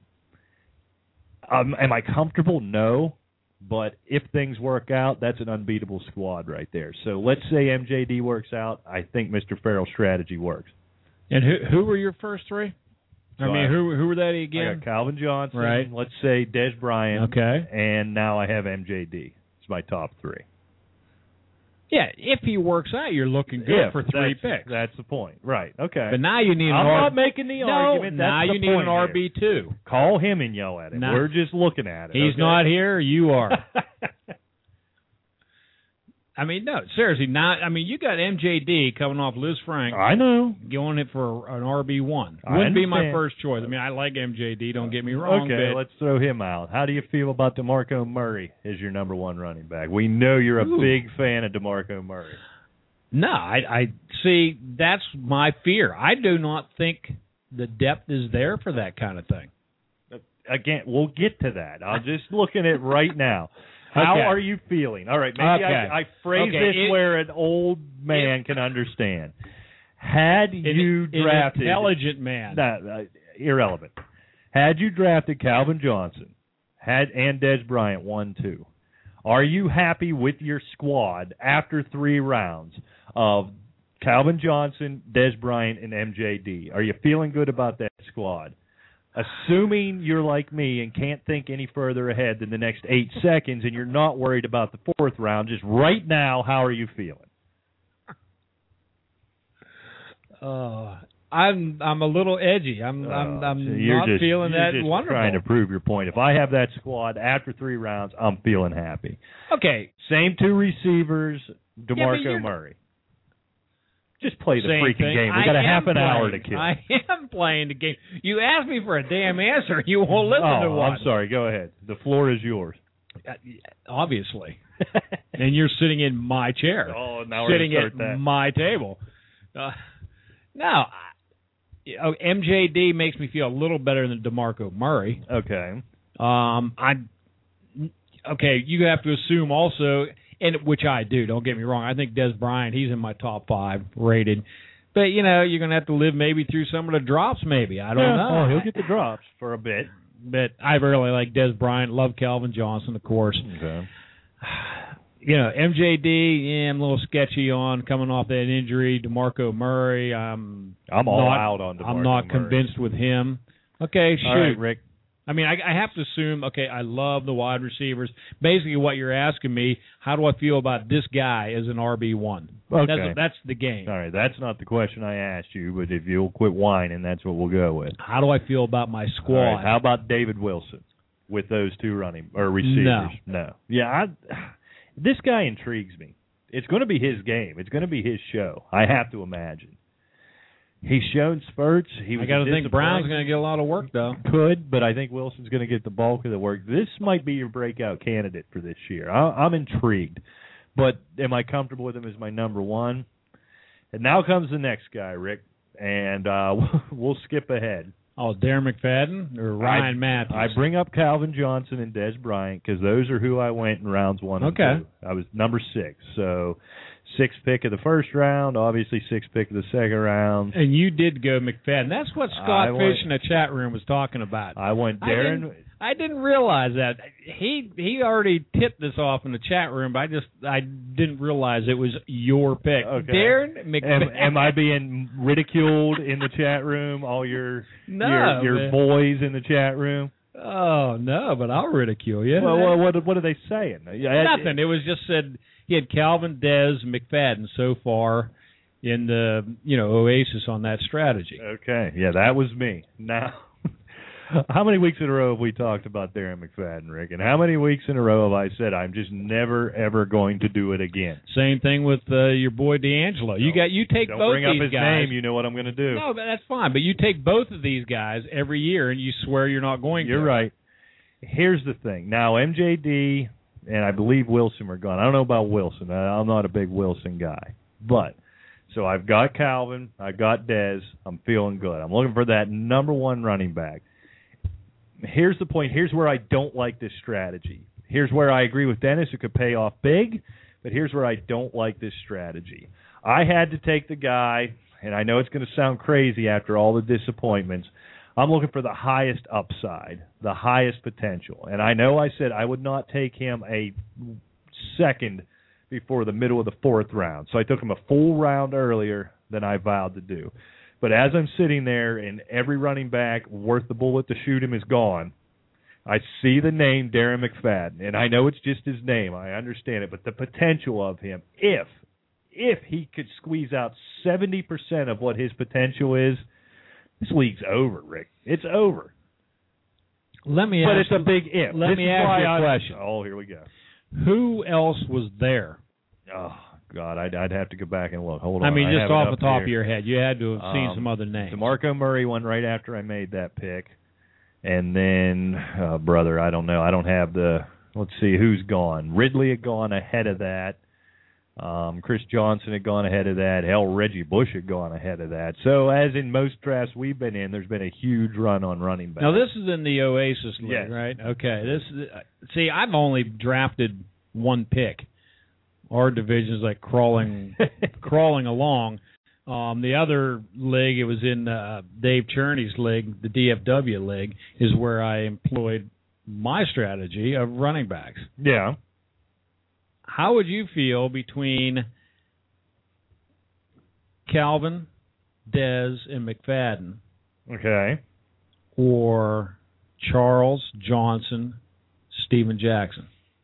um, am I comfortable? No. But if things work out, that's an unbeatable squad right there. So let's say M J D works out. I think Mister Farrell's strategy works. And who who were your first three? I So mean, I- who who were that I again? got Calvin Johnson. Right. Let's say Des Bryant. Okay. And now I have M J D. It's my top three. Yeah, if he works out, you're looking good Yeah, for three that's, picks. That's the point. Right. Okay. But now you need an I'm R- not making the no, argument. That's now the you need point an here. R B two. Call him and yell at him. No. We're just looking at it. He's okay? not here. You are. I mean, no, seriously. Not. I mean, you got M J D coming off Liz Frank. I know. Going it for an R B one. I Wouldn't be my understand. first choice. I mean, I like M J D. Don't get me wrong. Okay, but let's throw him out. How do you feel about DeMarco Murray as your number one running back? We know you're a Ooh. big fan of DeMarco Murray. No, I, I see. That's my fear. I do not think the depth is there for that kind of thing. Again, we'll get to that. I'm just looking at right now. How Okay. are you feeling? All right, maybe Okay. I, I phrase Okay, this it- where an old man can understand. Had An- you an drafted intelligent man. No, uh, irrelevant. Had you drafted Calvin Johnson, had and Des Bryant one two, are you happy with your squad after three rounds of Calvin Johnson, Des Bryant, and M J D? Are you feeling good about that squad? Assuming you're like me and can't think any further ahead than the next eight seconds and you're not worried about the fourth round, just right now, how are you feeling? Uh, I'm I'm a little edgy. I'm I'm Uh, I'm so you're not just, feeling you're that just wonderful. trying to prove your point. If I have that squad after three rounds, I'm feeling happy. Okay, Same two receivers, but DeMarco you're- Murray. Just play the same freaking thing. game. We I got a am half an playing. hour to kill. I am playing the game. You asked me for a damn answer. You won't listen oh, to one. I'm sorry. Go ahead. The floor is yours. Uh, Obviously. And you're sitting in my chair. Oh, now we're sitting gonna at start that. my table. Uh, now, I- oh, M J D makes me feel a little better than DeMarco Murray. Okay. Um, I okay. You have to assume also, and which I do. Don't get me wrong. I think Des Bryant. He's in my top five rated. But you know, you're gonna have to live maybe through some of the drops. Maybe I don't Yeah, know. Oh, he'll get the drops for a bit. But I really like Des Bryant. Love Calvin Johnson, of course. Okay. You know, M J D, yeah, I'm a little sketchy on coming off that injury. DeMarco Murray, I'm I'm all not, out on DeMarco I'm not Murray. convinced with him. Okay, shoot. All right, Rick. I mean, I, I have to assume, okay, I love the wide receivers. Basically, what you're asking me, how do I feel about this guy as an R B one? Okay. That's, that's the game. All right, that's not the question I asked you, but if you'll quit whining, that's what we'll go with. How do I feel about my squad? All right, how about David Wilson with those two running or receivers? No. No. Yeah, I, this guy intrigues me. It's going to be his game. It's going to be his show. I have to imagine. He's shown spurts. He was I got to think disappointing. Brown's going to get a lot of work, though. Could, but I think Wilson's going to get the bulk of the work. This might be your breakout candidate for this year. I, I'm intrigued, but am I comfortable with him as my number one? And now comes the next guy, Rick, and uh, we'll skip ahead. Oh, Darren McFadden or Ryan I, Matthews? I bring up Calvin Johnson and Des Bryant because those are who I went in rounds one and Okay. two. I was number six, so sixth pick of the first round, obviously sixth pick of the second round. And you did go McFadden. That's what I Scott went- Fish in the chat room was talking about. I went I Darren. didn't, I didn't realize that. He he already tipped this off in the chat room, but I just I didn't realize it was your pick. Okay. Darren Am, McFadden. am I being ridiculed in the chat room? All your No, your, your man. boys in the chat room. Oh, no, but I'll ridicule you. Well, well, what what are they saying? Yeah, Nothing. It was just said he had Calvin, Des, McFadden so far in the, you know, Oasis on that strategy. Okay, yeah, that was me. Now, how many weeks in a row have we talked about Darren McFadden, Rick? And how many weeks in a row have I said I'm just never ever going to do it again? Same thing with uh, your boy D'Angelo. You Don't- got you take Don't both bring up these his guys. name. You know what I'm going to do. No, but that's fine. But you take both of these guys every year, and you swear you're not going to. You're right. Here's the thing. Now, M J D and I believe Wilson were gone. I don't know about Wilson. I- I'm not a big Wilson guy. But, so I've got Calvin. I've got Dez. I'm feeling good. I'm looking for that number one running back. Here's the point. Here's where I don't like this strategy. Here's where I agree with Dennis. It could pay off big, but here's where I don't like this strategy. I had to take the guy, and I know it's going to sound crazy after all the disappointments. I'm looking for the highest upside, the highest potential. And I know I said I would not take him a second before the middle of the fourth round. So I took him a full round earlier than I vowed to do. But as I'm sitting there and every running back worth the bullet to shoot him is gone, I see the name Darren McFadden. And I know it's just his name. I understand it. But the potential of him, if, if he could squeeze out seventy percent of what his potential is, this league's over, Rick. It's over. Let me But ask it's a big if. Let This me is ask why you a I- question. Oh, here we go. Who else was there Oh, God, I'd, I'd have to go back and look. Hold on. I mean, I just have it off up the top here. of your head, you had to have seen Um, some other names. DeMarco Murray won right after I made that pick. And then, uh, brother, I don't know. I don't have the, let's see, who's gone. Ridley had gone ahead of that. Um, Chris Johnson had gone ahead of that. Hell, Reggie Bush had gone ahead of that. So, as in most drafts we've been in, there's been a huge run on running back. Now, this is in the Oasis League, Yes. right? Okay. This is, see, I've only drafted one pick. Our division's like crawling crawling along. Um, the other league, it was in uh, Dave Cherney's league, the D F W league, is where I employed my strategy of running backs. Yeah. How would you feel between Calvin, Dez, and McFadden, Okay. or Charles, Johnson, Steven Jackson?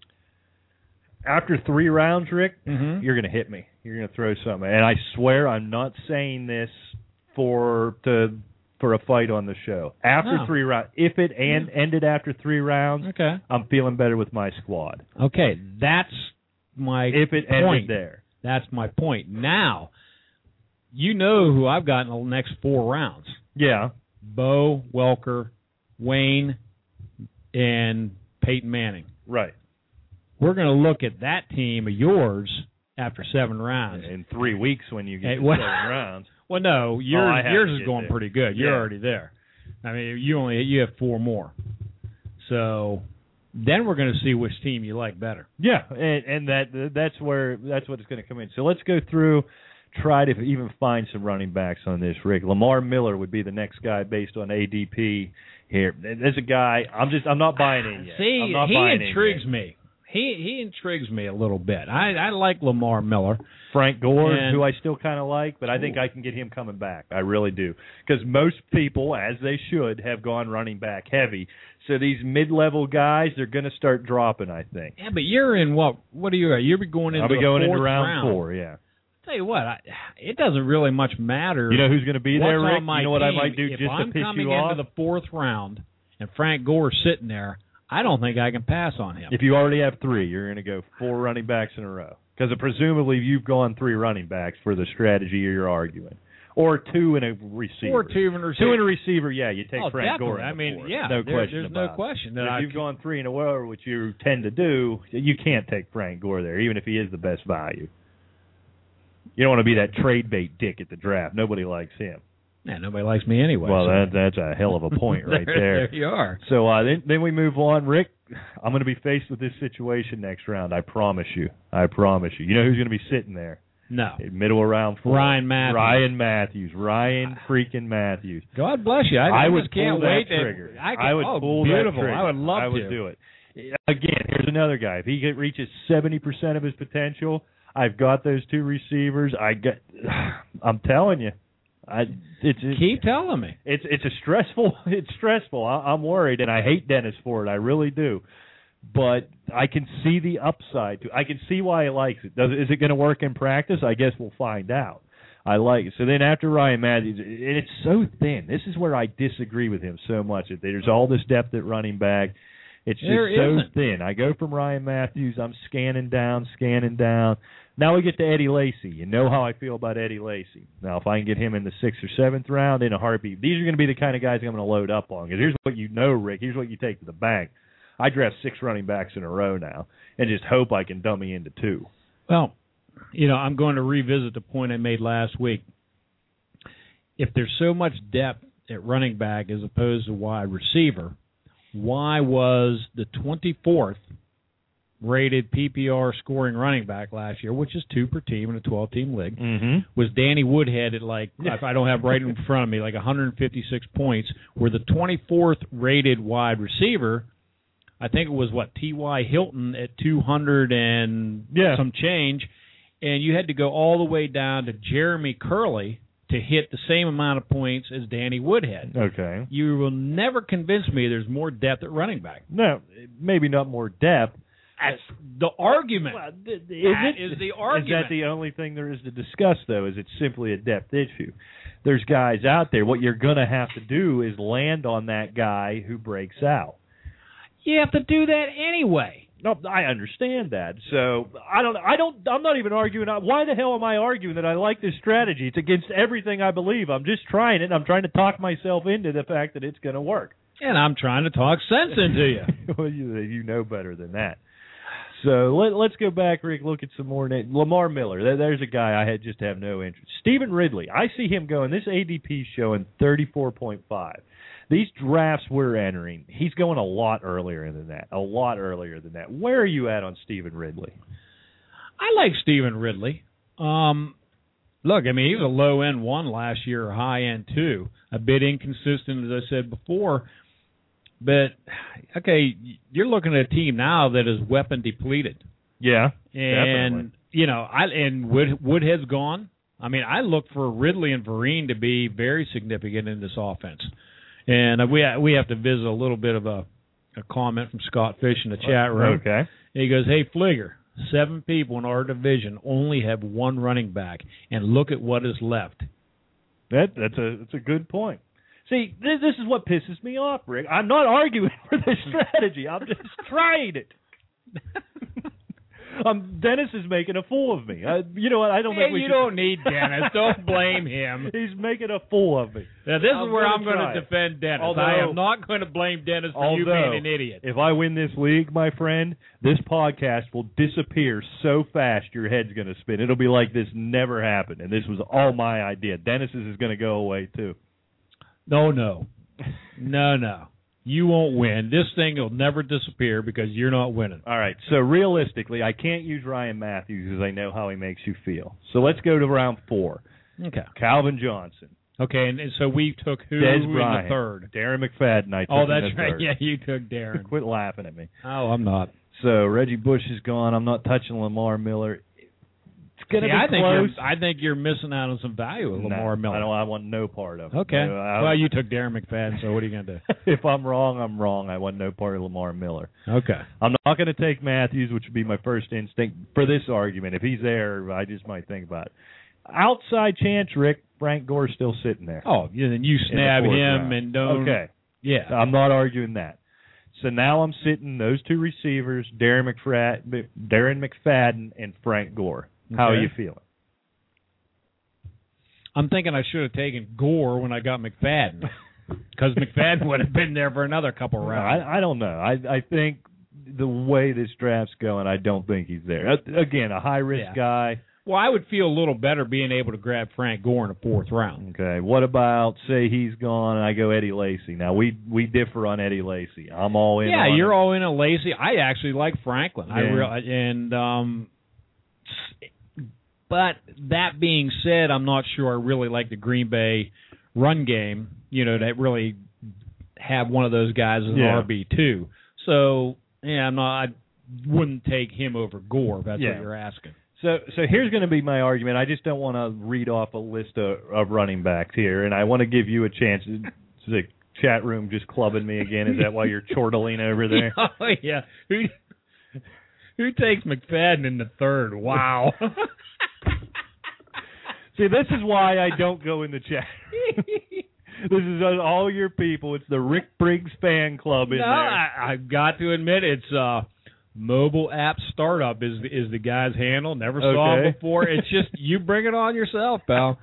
After three rounds, Rick, Mm-hmm. you're going to hit me. You're going to throw something. And I swear I'm not saying this for to for a fight on the show. After No. three rounds, if it and ended after three rounds, Okay. I'm feeling better with my squad. Okay, that's my If it point. ended there. That's my point. Now, you know who I've got in the next four rounds. Yeah. Bo, Welker, Wayne, and Peyton Manning. Right. We're going to look at that team of yours after seven rounds. In three weeks when you get Hey, to well- seven rounds. Well, no, yours, I have yours to is get going there. pretty good. You're Yeah. already there. I mean, you only you have four more. So then we're going to see which team you like better. Yeah, and, and that that's where that's what it's going to come in. So let's go through, try to even find some running backs on this, Rick. Lamar Miller would be the next guy based on A D P here. There's a guy I'm just I'm not buying in yet. See, I'm not he buying intrigues in yet. me. He he intrigues me a little bit. I, I like Lamar Miller. Frank Gore, And- who I still kind of like, but I think Ooh. I can get him coming back. I really do. Because most people, as they should, have gone running back heavy. So these mid-level guys, they're going to start dropping, I think. Yeah, but you're in what? What are you at? You're going into I'll be the going into fourth round, round. four, yeah. Tell you what, I, it doesn't really much matter. You know who's going to be what's there, Rick? on my You know what I team. might do if just I'm to piss coming you into off? the fourth round and Frank Gore's sitting there, I don't think I can pass on him. If you already have three, you're going to go four running backs in a row. Because presumably you've gone three running backs for the strategy you're arguing. Or two in a receiver. Or two in a receiver. Two in a receiver, yeah, you take Oh, Frank Gore. definitely. in I the mean, fourth. yeah, no there- question there's about no it. question that If I you've can- gone three in a row, which you tend to do, you can't take Frank Gore there, even if he is the best value. You don't want to be that trade bait dick at the draft. Nobody likes him. Yeah, nobody likes me anyway. Well, so. that, that's a hell of a point right there. There you are. So uh, then, then we move on. Rick, I'm going to be faced with this situation next round. I promise you. I promise you. You know who's going to be sitting there? No. In middle of round four. Ryan Matthews. Ryan Matthews. Ryan freaking Matthews. God bless you. I, I, I would just can't pull that wait. to- trigger. I, can, I would oh, pull beautiful. that trigger. I would love I to. would do it. Again, here's another guy. If he get, reaches seventy percent of his potential, I've got those two receivers. I got. I'm telling you. I, it's, it's, Keep telling me. It's it's a stressful. It's stressful. I, I'm worried, and I hate Dennis for it. I really do. But I can see the upside to. I can see why he likes it. Does is it going to work in practice? I guess we'll find out. I like it. So then after Ryan Matthews, and it's so thin. This is where I disagree with him so much. That there's all this depth at running back. It's just There so isn't. thin. I go from Ryan Matthews. I'm scanning down, scanning down. Now we get to Eddie Lacy. You know how I feel about Eddie Lacy. Now, if I can get him in the sixth or seventh round in a heartbeat, these are going to be the kind of guys I'm going to load up on. Because here's what you know, Rick. Here's what you take to the bank. I draft six running backs in a row now and just hope I can dummy into two. Well, you know, I'm going to revisit the point I made last week. If there's so much depth at running back as opposed to wide receiver, why was the twenty-fourth rated P P R scoring running back last year, which is two per team in a twelve-team league, Mm-hmm. was Danny Woodhead at like, if I don't have right in front of me, like one hundred fifty-six points, where the twenty-fourth rated wide receiver, I think it was, what, T Y. Hilton at two hundred and Yeah. some change, and you had to go all the way down to Jeremy Curley to hit the same amount of points as Danny Woodhead. Okay. You will never convince me there's more depth at running back. No, maybe not more depth. That's the argument. Well, th- is That it, is the Is argument. that the only thing there is to discuss, though? Is it's simply a depth issue? There's guys out there. What you're going to have to do is land on that guy who breaks out. You have to do that anyway. No, I understand that. So I don't. I don't. I'm not even arguing. Why the hell am I arguing that I like this strategy? It's against everything I believe. I'm just trying it. I'm trying to talk myself into the fact that it's going to work. And I'm trying to talk sense into you. Well, you, you know better than that. So let, let's go back, Rick. Look at some more names. Lamar Miller. There, there's a guy I had just have no interest. Stephen Ridley. I see him going. This A D P showing thirty-four point five. These drafts we're entering, he's going a lot earlier than that, a lot earlier than that. Where are you at on Stephen Ridley? I like Stephen Ridley. Um, look, I mean, he was a low-end one last year, a high-end two. A bit inconsistent, as I said before. But, okay, you're looking at a team now that is weapon depleted. Yeah, and, definitely. you know, I and Wood, Woodhead's gone. I mean, I look for Ridley and Vereen to be very significant in this offense. And we we have to visit a little bit of a, a comment from Scott Fish in the chat room. Okay. He goes, hey, Fligger, seven people in our division only have one running back, and look at what is left. That That's a that's a good point. See, this, this is what pisses me off, Rick. I'm not arguing for this strategy. I'm just trying it. Um, Dennis is making a fool of me. Uh, you know what? I don't hey, think we you should... don't need Dennis. Don't blame him. He's making a fool of me. Now, this I'm is where gonna I'm going try to it. defend Dennis. Although, I am not going to blame Dennis for you although, being an idiot. If I win this league, my friend, this podcast will disappear so fast your head's going to spin. It'll be like this never happened, and this was all my idea. Dennis's is going to go away, too. No, no. No, no. You won't win. This thing will never disappear because you're not winning. All right, so realistically, I can't use Ryan Matthews because I know how he makes you feel. So let's go to round four. Okay. Calvin Johnson. Okay, and, and so we took who Des in Bryant. the third? Darren McFadden, I took Oh, in that's the right. third. Yeah, you took Darren. Quit laughing at me. Oh, I'm not. So Reggie Bush is gone. I'm not touching Lamar Miller. It's going to See, be I think close. you're, I think you're missing out on some value with Lamar no, Miller. I don't. I want no part of it. Okay. No, I- well, you took Darren McFadden, so what are you going to do? If I'm wrong, I'm wrong. I want no part of Lamar Miller. Okay. I'm not going to take Matthews, which would be my first instinct for this argument. If he's there, I just might think about it. Outside chance, Rick, Frank Gore's still sitting there. Oh, yeah, then you snab fourth him round. and don't. Okay. Yeah. I'm not arguing that. So now I'm sitting those two receivers, Darren McFadden, Darren McFadden and Frank Gore. How Okay. are you feeling? I'm thinking I should have taken Gore when I got McFadden, because McFadden would have been there for another couple rounds. I, I don't know. I, I think the way this draft's going, I don't think he's there. Uh, Again, a high-risk Yeah. guy. Well, I would feel a little better being able to grab Frank Gore in the fourth round. Okay, what about, say he's gone and I go Eddie Lacy? Now, we we differ on Eddie Lacy. I'm all in Yeah, on you're him. all in on Lacy. I actually like Franklin. I Yeah. real and um, but that being said, I'm not sure I really like the Green Bay run game. You know, to really have one of those guys as an Yeah. R B two. So yeah, I'm not. I wouldn't take him over Gore. If that's Yeah. what you're asking. So so here's going to be my argument. I just don't want to read off a list of, of running backs here, and I want to give you a chance. The chat room just clubbing me again. Is that why you're chortling over there? Oh yeah. Who who takes McFadden in the third? Wow. See, this is why I don't go in the chat. This is all your people. It's the Rick Briggs fan club in no, there. I, I've got to admit it's uh, mobile app startup is is the guy's handle. Never saw Okay. it before. It's just you bring it on yourself, pal.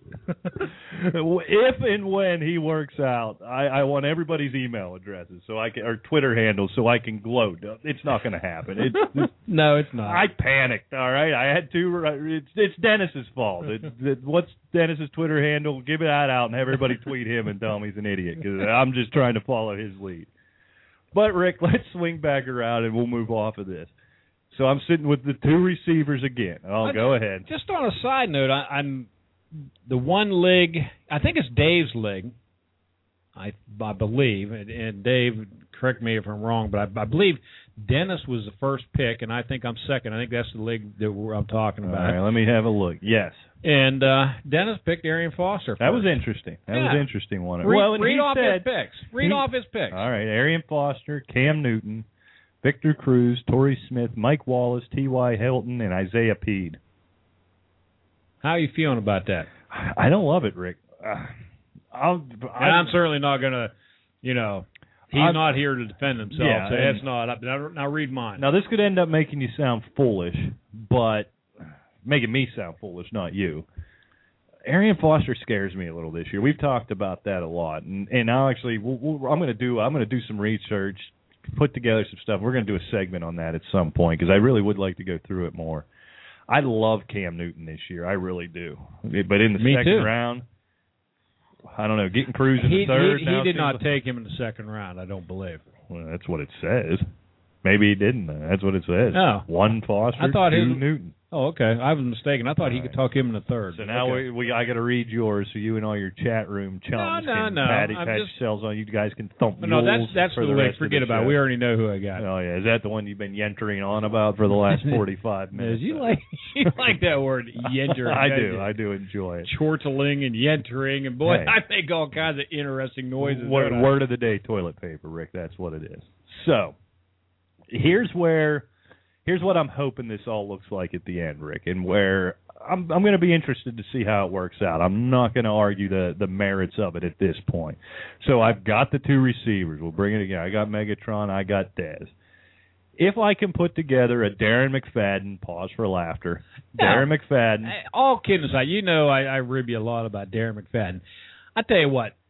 If and when he works out, I, I want everybody's email addresses so I can, or Twitter handles so I can gloat. It's not going to happen. It's, it's, No, it's not. I panicked. All right, I had to. It's, it's Dennis's fault. It, it, what's Dennis's Twitter handle? Give that out and have everybody tweet him and tell him he's an idiot because I'm just trying to follow his lead. But Rick, let's swing back around and we'll move off of this. So I'm sitting with the two receivers again. I'll go ahead. Just on a side note, I, I'm the one league. I think it's Dave's league. I I believe, and, and Dave, correct me if I'm wrong, but I, I believe Dennis was the first pick, and I think I'm second. I think that's the league that we're, I'm talking All about. right, let me have a look. Yes. And uh, Dennis picked Arian Foster first. That was interesting. That Yeah. was an interesting one. Read, well, and read he off said, his picks. Read he- off his picks. All right, Arian Foster, Cam Newton, Victor Cruz, Torrey Smith, Mike Wallace, T Y. Hilton, and Isaiah Peed. How are you feeling about that? I don't love it, Rick. Uh, I'll, And I'm certainly not going to, you know, He's I'm, not here to defend himself, yeah, so and, that's not up. Now, now read mine. Now, this could end up making you sound foolish, but making me sound foolish, not you. Arian Foster scares me a little this year. We've talked about that a lot, and and I'll actually, we'll, we'll, I'm going to do, I'm going to do some research, put together some stuff. We're going to do a segment on that at some point because I really would like to go through it more. I love Cam Newton this year, I really do. But in the Me second too. round, I don't know, getting Cruz in he, the third. He, now he did not like, take him in the second round, I don't believe. Well, that's what it says. Maybe he didn't. That's what it says. Oh. One Foster, I thought two his, Newton. Oh, okay. I was mistaken. I thought All he right. could talk him in the third. So now okay. we, we I got to read yours, so you and all your chat room chums No, no, can no. pat, I'm pat just- yourselves on. You guys can thump No, that's mules that's for the the link. rest of Forget the about it. show. We already know who I got. Oh yeah, is that the one you've been yentering on about for the last forty-five minutes? you like you like that word yentering? I don't do. you? I do enjoy it. Chortling and yentering, and boy, Hey. I make all kinds of interesting noises. Word, don't I? word of the day: toilet paper, Rick. That's what it is. So here's where, here's what I'm hoping this all looks like at the end, Rick, and where I'm I'm going to be interested to see how it works out. I'm not going to argue the the merits of it at this point. So I've got the two receivers. We'll bring it again. I got Megatron. I got Dez. If I can put together a Darren McFadden, pause for laughter, Yeah. Darren McFadden. Hey, all kidding aside, you know I, I rib you a lot about Darren McFadden. I tell you what,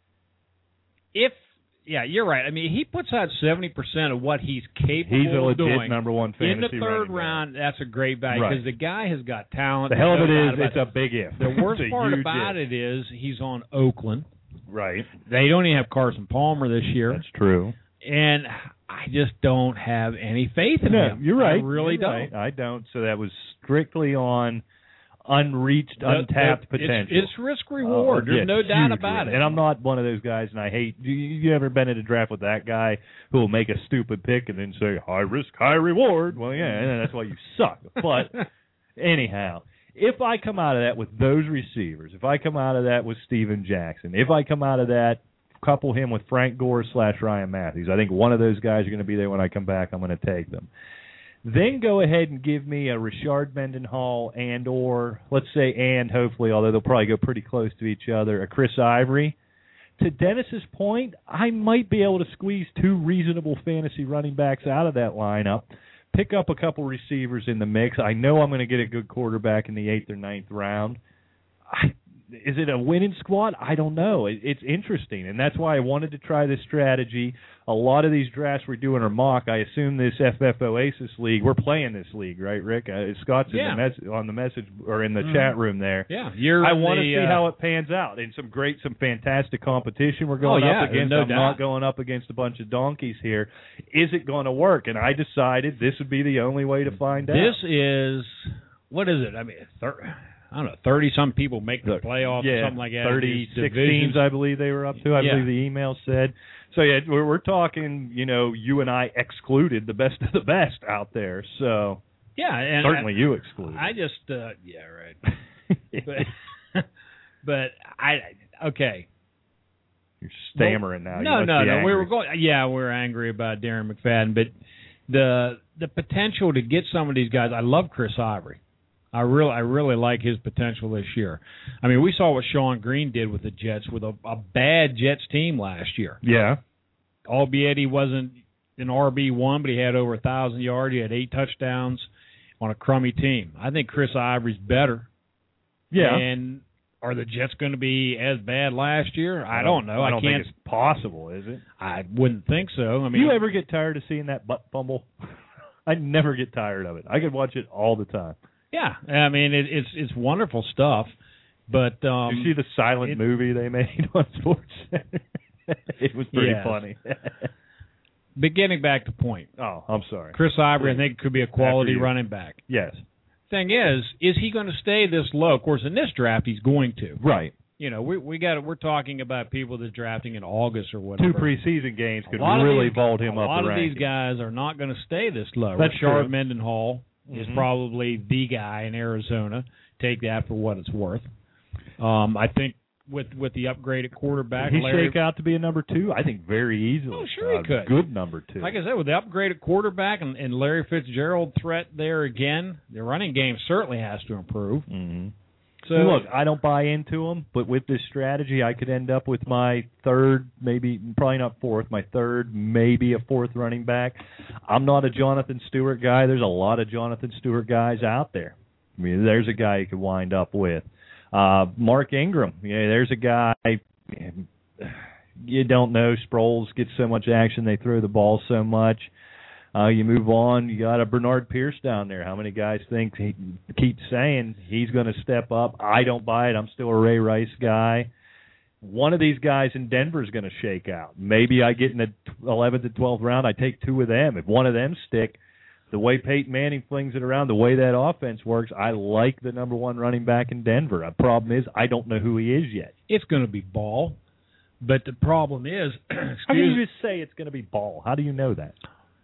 if yeah, you're right. I mean, he puts out seventy percent of what he's capable He's a of legit doing. number one fantasy In the third running back. round, that's a great value Right. because the guy has got talent. The hell of There's it no is, doubt about it's that. a big if. The worst It's a part huge about if. it is he's on Oakland. Right. They don't even have Carson Palmer this year. That's true. And I just don't have any faith in No, him. you're right. I really You're don't. right. I don't. So that was strictly on unreached, The- untapped the- potential. It's, it's risk reward. Oh, There's yeah, no doubt huge about risk. it. And I'm not one of those guys, and I hate. You, you ever been in a draft with that guy who will make a stupid pick and then say high risk, high reward? Well, yeah, and that's why you suck. But anyhow, if I come out of that with those receivers, if I come out of that with Steven Jackson, if I come out of that, couple him with Frank Gore slash Ryan Matthews, I think one of those guys are going to be there when I come back. I'm going to take them. Then go ahead and give me a Rashard Mendenhall and or, let's say and hopefully, although they'll probably go pretty close to each other, a Chris Ivory. To Dennis's point, I might be able to squeeze two reasonable fantasy running backs out of that lineup, pick up a couple receivers in the mix. I know I'm going to get a good quarterback in the eighth or ninth round. I, is it a winning squad? I don't know. It, it's interesting, and that's why I wanted to try this strategy. A lot of these drafts we're doing are mock. I assume this F F Oasis league, we're playing this league, right, Rick? Uh, Scott's Yeah. in the mes- on the message or in the Mhm. chat room there. Yeah, you're I in want to the, see uh, how it pans out, and some great, some fantastic competition we're going Oh, yeah, up against. no I'm doubt. not going up against a bunch of donkeys here. Is it going to work? And I decided this would be the only way to find out. This is, what is it? I mean, thir- I don't know, thirty-some people make the playoffs yeah, or something like that. thirty-six Divisions. teams, I believe they were up to. I Yeah. believe the email said. So, yeah, we're, we're talking, you know, you and I excluded the best of the best out there. So, Yeah, and certainly I, you excluded. I just, uh, yeah, right. but, but I, okay. You're stammering now. No, You must no, be no. We angry. were going. Yeah, we we're angry about Darren McFadden, but the the potential to get some of these guys. I love Chris Ivory. I really, I really like his potential this year. I mean, we saw what Sean Green did with the Jets with a, a bad Jets team last year. Yeah. Albeit he wasn't an R B one, but he had over a thousand yards. He had eight touchdowns on a crummy team. I think Chris Ivory's better. Yeah. And are the Jets going to be as bad last year? I don't know. I I, don't can't. think it's possible, is it? I wouldn't think so. I Do mean, you ever get tired of seeing that butt fumble? I never get tired of it. I could watch it all the time. yeah. I mean, it, it's it's wonderful stuff. But um, Did you see the silent it- movie they made on SportsCenter? It was pretty Yes. funny. but getting back to point, Oh, I'm sorry. Chris Ivory, I think, could be a quality you. running back. Yes. Thing is, is he going to stay this low? Of course, in this draft, he's going to. Right. You know, we we got we're talking about people that's drafting in August or whatever. Two preseason games could A lot of really these- vault him a up lot the of these rankings. guys are not going to stay this low. That's Rashard true. Mendenhall is Mhm. probably the guy in Arizona. Take that for what it's worth. Um, I think with with the upgraded quarterback, Could he Larry, shake out to be a number two? I think very easily. Oh, sure he Uh, could. Good number two. like I said, with the upgraded quarterback and, and Larry Fitzgerald threat there again, the running game certainly has to improve. hmm So look, I don't buy into them, but with this strategy, I could end up with my third, maybe probably not fourth, my third, maybe a fourth running back. I'm not a Jonathan Stewart guy. There's a lot of Jonathan Stewart guys out there. I mean, there's a guy you could wind up with. Uh, Mark Ingram, yeah, there's a guy. You don't know. Sproles gets so much action. They throw the ball so much. Uh, you move on. You got a Bernard Pierce down there. How many guys think he keep saying he's going to step up? I don't buy it. I'm still a Ray Rice guy. One of these guys in Denver is going to shake out. Maybe I get in the eleventh and twelfth round. I take two of them. If one of them stick, the way Peyton Manning flings it around, the way that offense works, I like the number one running back in Denver. The problem is I don't know who he is yet. It's going to be Ball, but the problem is, how can you just say it's going to be Ball? How do you know that?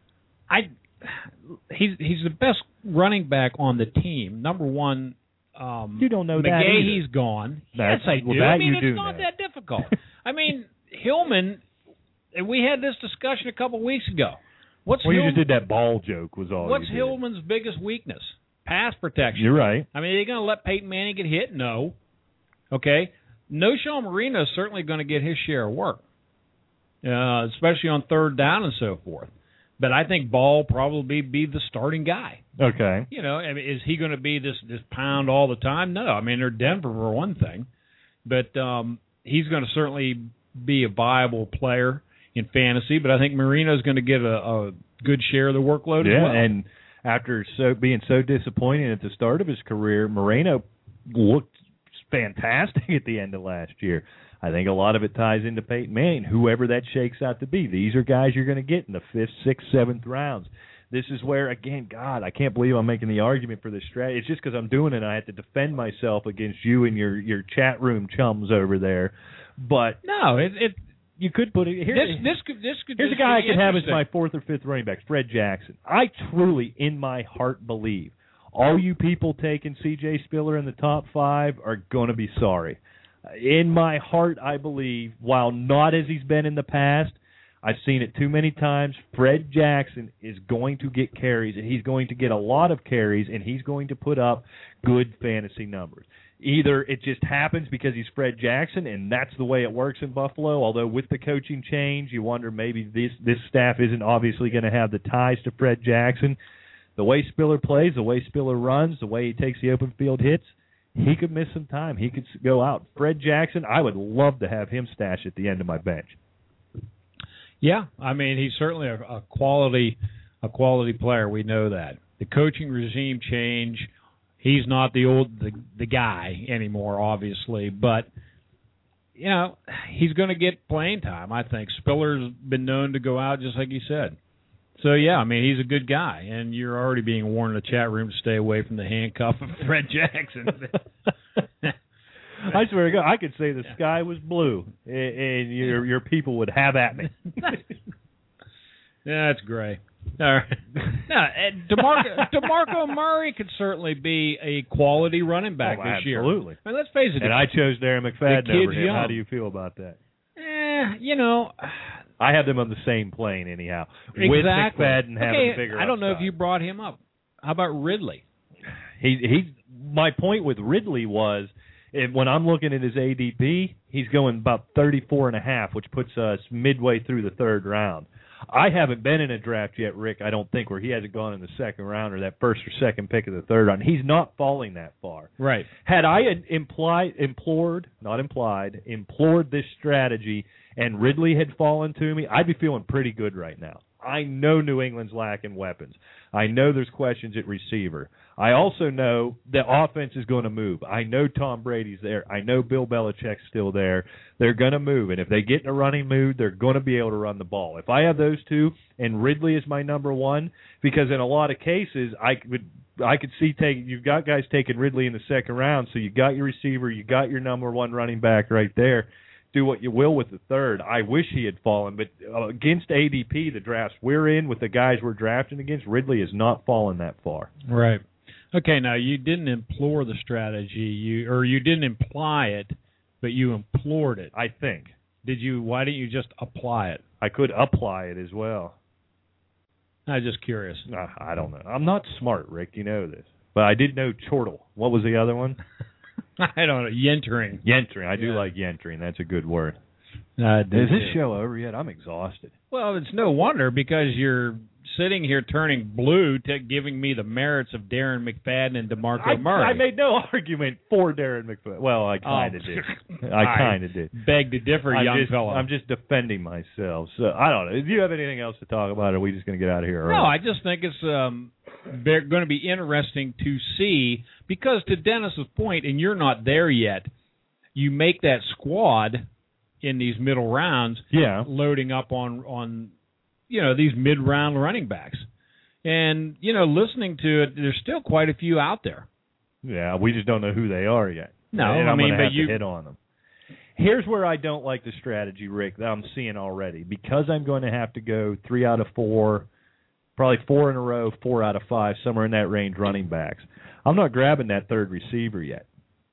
I he's he's the best running back on the team. Number one, um, you don't know that McGahee's either. gone. That's, yes, I do. Well, I mean, you it's do not know. that difficult. I mean, Hillman. And we had this discussion a couple of weeks ago. What's well, Hillman, you just did that ball joke was all. What's you did. Hillman's biggest weakness? Pass protection. You're right. I mean, are they going to let Peyton Manning get hit? No. Okay. No-Show Marino is certainly going to get his share of work, uh, especially on third down and so forth. But I think Ball probably be the starting guy. Okay. You know, I mean, is he going to be this this pound all the time? No. I mean, they're Denver for one thing, but um, he's going to certainly be a viable player in fantasy. But I think Marino's going to get a, a good share of the workload yeah, as well. And after so being so disappointing at the start of his career, Moreno looked fantastic at the end of last year. I think a lot of it ties into Peyton Manning, whoever that shakes out to be. These are guys you're going to get in the fifth, sixth, seventh rounds. This is where, again, God, I can't believe I'm making the argument for this strategy. It's just because I'm doing it, and I have to defend myself against you and your, your chat room chums over there. But no, it, it you could put it here. This this could this could. Here's this a guy I could could have as interesting. my fourth or fifth running back, Fred Jackson. I truly, in my heart, believe all you people taking C J Spiller in the top five are going to be sorry. In my heart, I believe, while not as he's been in the past, I've seen it too many times, Fred Jackson is going to get carries, and he's going to get a lot of carries, and he's going to put up good fantasy numbers. Either it just happens because he's Fred Jackson, and that's the way it works in Buffalo, although with the coaching change, you wonder maybe this, this staff isn't obviously going to have the ties to Fred Jackson. The way Spiller plays, the way Spiller runs, the way he takes the open field hits, he could miss some time. He could go out. Fred Jackson, I would love to have him stashed at the end of my bench. Yeah, I mean, he's certainly a, a quality a quality player. We know that. The coaching regime change, he's not the old the, the guy anymore, obviously, but you know, he's going to get playing time, I think. Spiller's been known to go out just like you said. So, yeah, I mean, he's a good guy, and you're already being warned in the chat room to stay away from the handcuff of Fred Jackson. I swear to God, I could say the sky was blue, and your your people would have at me. Yeah, that's great. All right. Now, DeMarco, DeMarco Murray could certainly be a quality running back oh, this absolutely. year. Absolutely. I mean, let's face it. And I chose Darren McFadden over him. young. How do you feel about that? Eh, you know. I have them on the same plane anyhow. Exactly. With McFadden having okay, a bigger I don't know upside. if you brought him up. How about Ridley? He he. My point with Ridley was, if, when I'm looking at his A D P, he's going about thirty-four and a half, which puts us midway through the third round. I haven't been in a draft yet, Rick, I don't think, where he hasn't gone in the second round or that first or second pick of the third round. He's not falling that far. Right. Had I implied, implored, not implied, implored this strategy and Ridley had fallen to me, I'd be feeling pretty good right now. I know New England's lacking weapons. I know there's questions at receiver. I also know the offense is going to move. I know Tom Brady's there. I know Bill Belichick's still there. They're going to move, and if they get in a running mood, they're going to be able to run the ball. If I have those two, and Ridley is my number one, because in a lot of cases, I could I could see taking. You've got guys taking Ridley in the second round, so you got your receiver, you got your number one running back right there. Do what you will with the third. I wish he had fallen, but uh, against A D P, the drafts we're in with the guys we're drafting against, Ridley has not fallen that far. Right. Okay, now you didn't implore the strategy, you or you didn't imply it, but you implored it. I think. Did you? Why didn't you just apply it? I could apply it as well. I was just curious. Uh, I don't know. I'm not smart, Rick. You know this. But I did know Chortle. What was the other one? I don't know. Yentering. Yentering. I do Yeah. like yentering. That's a good word. Uh, Is this show over yet? I'm exhausted. Well, it's no wonder because you're sitting here turning blue, to giving me the merits of Darren McFadden and DeMarco I, Murray. I made no argument for Darren McFadden. Well, I kind of Oh. did. I kind of did. Beg to differ, I'm young just, fellow. I'm just defending myself. So I don't know. Do you have anything else to talk about, or are we just going to get out of here? No, I just think it's um, going to be interesting to see because, to Dennis's point, and you're not there yet, you make that squad in these middle rounds, yeah, loading up on on you know these mid round running backs, and you know listening to it, there's still quite a few out there. Yeah, we just don't know who they are yet. No, and I I'm mean, gonna but have you to hit on them. Here's where I don't like the strategy, Rick, that I'm seeing already. Because I'm going to have to go three out of four, probably four in a row, four out of five, somewhere in that range running backs. I'm not grabbing that third receiver yet.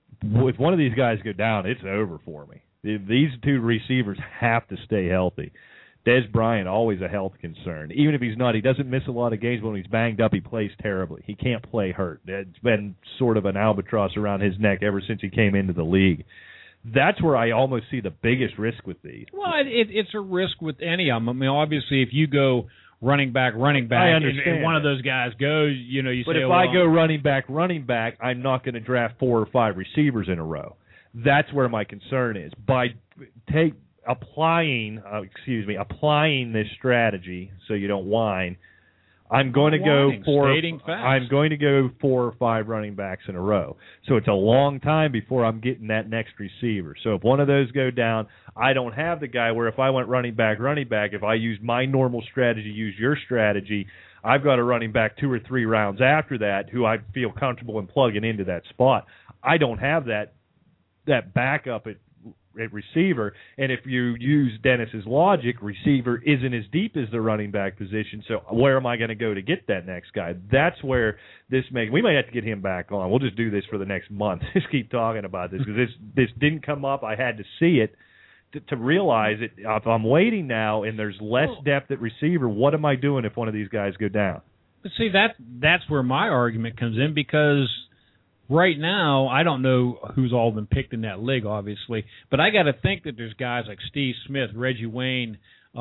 If one of these guys go down, it's over for me. These two receivers have to stay healthy. Des Bryant, always a health concern. Even if he's not, he doesn't miss a lot of games. When he's banged up, he plays terribly. He can't play hurt. It's been sort of an albatross around his neck ever since he came into the league. That's where I almost see the biggest risk with these. Well, it, it, it's a risk with any of them. I mean, obviously, if you go running back, running back, I and, understand and one of that. those guys goes, you know, you But say, if well, I go running back, running back, I'm not going to draft four or five receivers in a row. That's where my concern is. By take applying, uh, excuse me, applying this strategy, so you don't whine, I'm going to go Whining, four. stating facts. I'm going to go four or five running backs in a row. So it's a long time before I'm getting that next receiver. So if one of those go down, I don't have the guy where if I went running back, running back, if I use my normal strategy, use your strategy, I've got a running back two or three rounds after that who I feel comfortable in plugging into that spot. I don't have that that backup at at receiver, and if you use Dennis's logic, receiver isn't as deep as the running back position, so where am I going to go to get that next guy? That's where this makes, we might have to get him back on. We'll just do this for the next month. Just keep talking about this, because this, this didn't come up. I had to see it to, to realize it. If I'm waiting now and there's less depth at receiver, what am I doing if one of these guys go down? But see, that that's where my argument comes in, because right now, I don't know who's all been picked in that league, obviously, but I got to think that there's guys like Steve Smith, Reggie Wayne,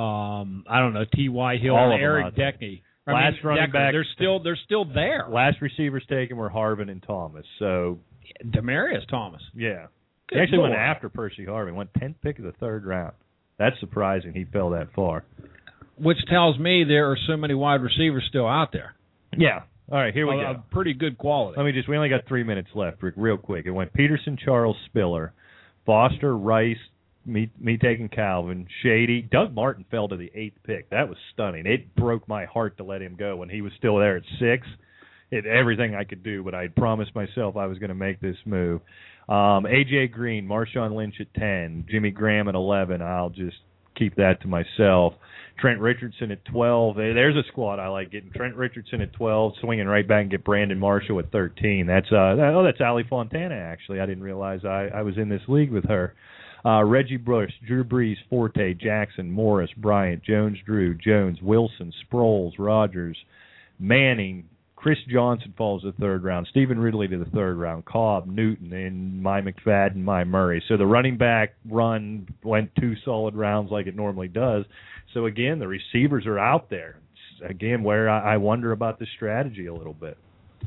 um, I don't know, T Y. Hill, All and of them Eric out there. Deckney. Last I mean, running Decker, back- they're still they're still there. Last receivers taken were Harvin and Thomas, so Demarius Thomas. yeah. Good He actually Lord. went after Percy Harvin, went tenth pick of the third round. That's surprising he fell that far. Which tells me there are so many wide receivers still out there. Yeah. All right, here we Of- go. of pretty good quality. Let me just, we only got three minutes left, Rick, real quick. It went Peterson, Charles, Spiller, Foster, Rice, me, me taking Calvin, Shady. Doug Martin fell to the eighth pick. That was stunning. It broke my heart to let him go when he was still there at six. It, everything I could do, but I had promised myself I was going to make this move. Um, A J. Green, Marshawn Lynch at ten, Jimmy Graham at eleven. I'll just keep that to myself. Trent Richardson at twelve. There's a squad I like getting. Trent Richardson at twelve, swinging right back and get Brandon Marshall at thirteen. That's uh, oh, that's Ali Fontana, actually. I didn't realize I, I was in this league with her. Uh, Reggie Bush, Drew Brees, Forte, Jackson, Morris, Bryant, Jones, Drew, Jones, Wilson, Sproles, Rogers, Manning, Chris Johnson falls to the third round, Stephen Ridley to the third round, Cobb, Newton, and my McFadden, my Murray. So the running back run went two solid rounds like it normally does. So, again, the receivers are out there. It's, again, where I, I wonder about the strategy a little bit.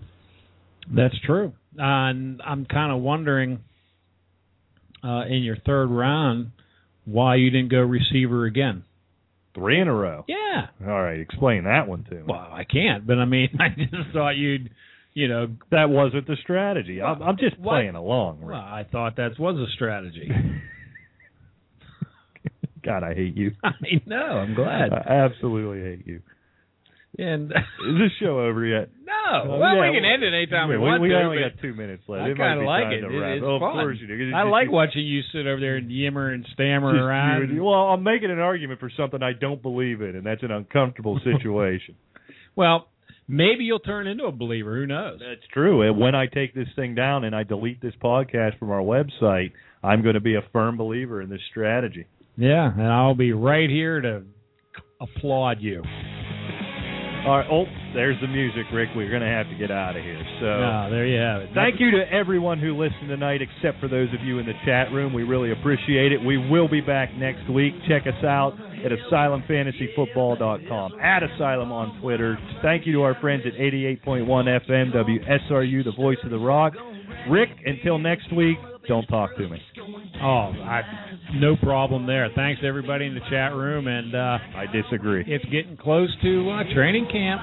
That's true. Uh, and I'm kind of wondering uh, in your third round why you didn't go receiver again. Three in a row. Yeah. All right, explain that one to me. Well, I can't, but I mean, I just thought you'd, you know. That wasn't the strategy. I'm, I'm just What? playing along. Rick. Well, I thought that was a strategy. God, I hate you. I know. I'm glad. I absolutely hate you. And Is this show over yet? no. Oh, well, yeah, we can end it anytime we, we, want we to. only but got two minutes left. I It might kind of be like time it. to It- wrap. It's Oh, of fun. course you do. I Just- like just- watching you sit over there and yammer and stammer just around. you- Well, I'm making an argument for something I don't believe in, and that's an uncomfortable situation. Well, maybe you'll turn into a believer. Who knows? That's true. And when I take this thing down and I delete this podcast from our website, I'm going to be a firm believer in this strategy. Yeah, and I'll be right here to applaud you. All right. Oh, there's the music, Rick. We're going to have to get out of here. So, no, there you have it. Thank you to everyone who listened tonight, except for those of you in the chat room. We really appreciate it. We will be back next week. Check us out at asylum fantasy football dot com, at Asylum on Twitter. Thank you to our friends at eighty-eight point one F M, W S R U, the voice of the rock. Rick, until next week, don't talk to me. Oh, I, no problem there. Thanks to everybody in the chat room, and uh, I disagree. It's getting close to uh, training camp.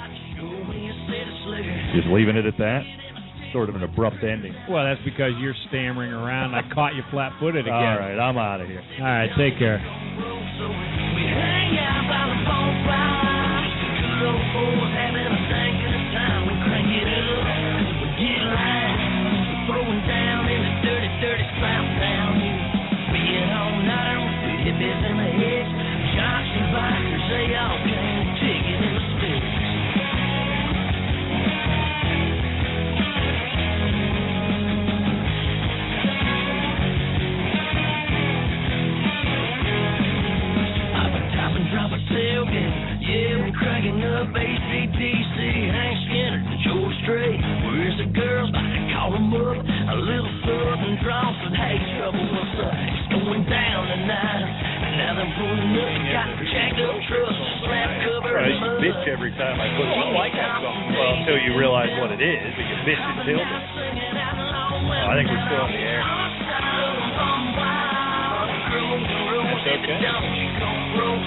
Just leaving it at that? Sort of an abrupt ending. Well, that's because you're stammering around. I caught you flat-footed again. All right, I'm out of here. All right, take care. Throwing down in the dirty, dirty slap down here. Being all nighter with fifty bits in the head. Jocks and bikers, they all came ticking in the sticks. I've been top and drop a tailgate. Yeah, we're cracking up A C D C, Hank Skinner, George Strait. Where's the girls? Call them up, a little southern draw said, hey, trouble, what's up? It's going down tonight. And now they're pulling up, got jacked up trucks, slap cover. Right, you bitch every time I put it. I like that song. Well, until you realize what it is, but you bitch until then. Oh, I think we're still on the air. That's okay.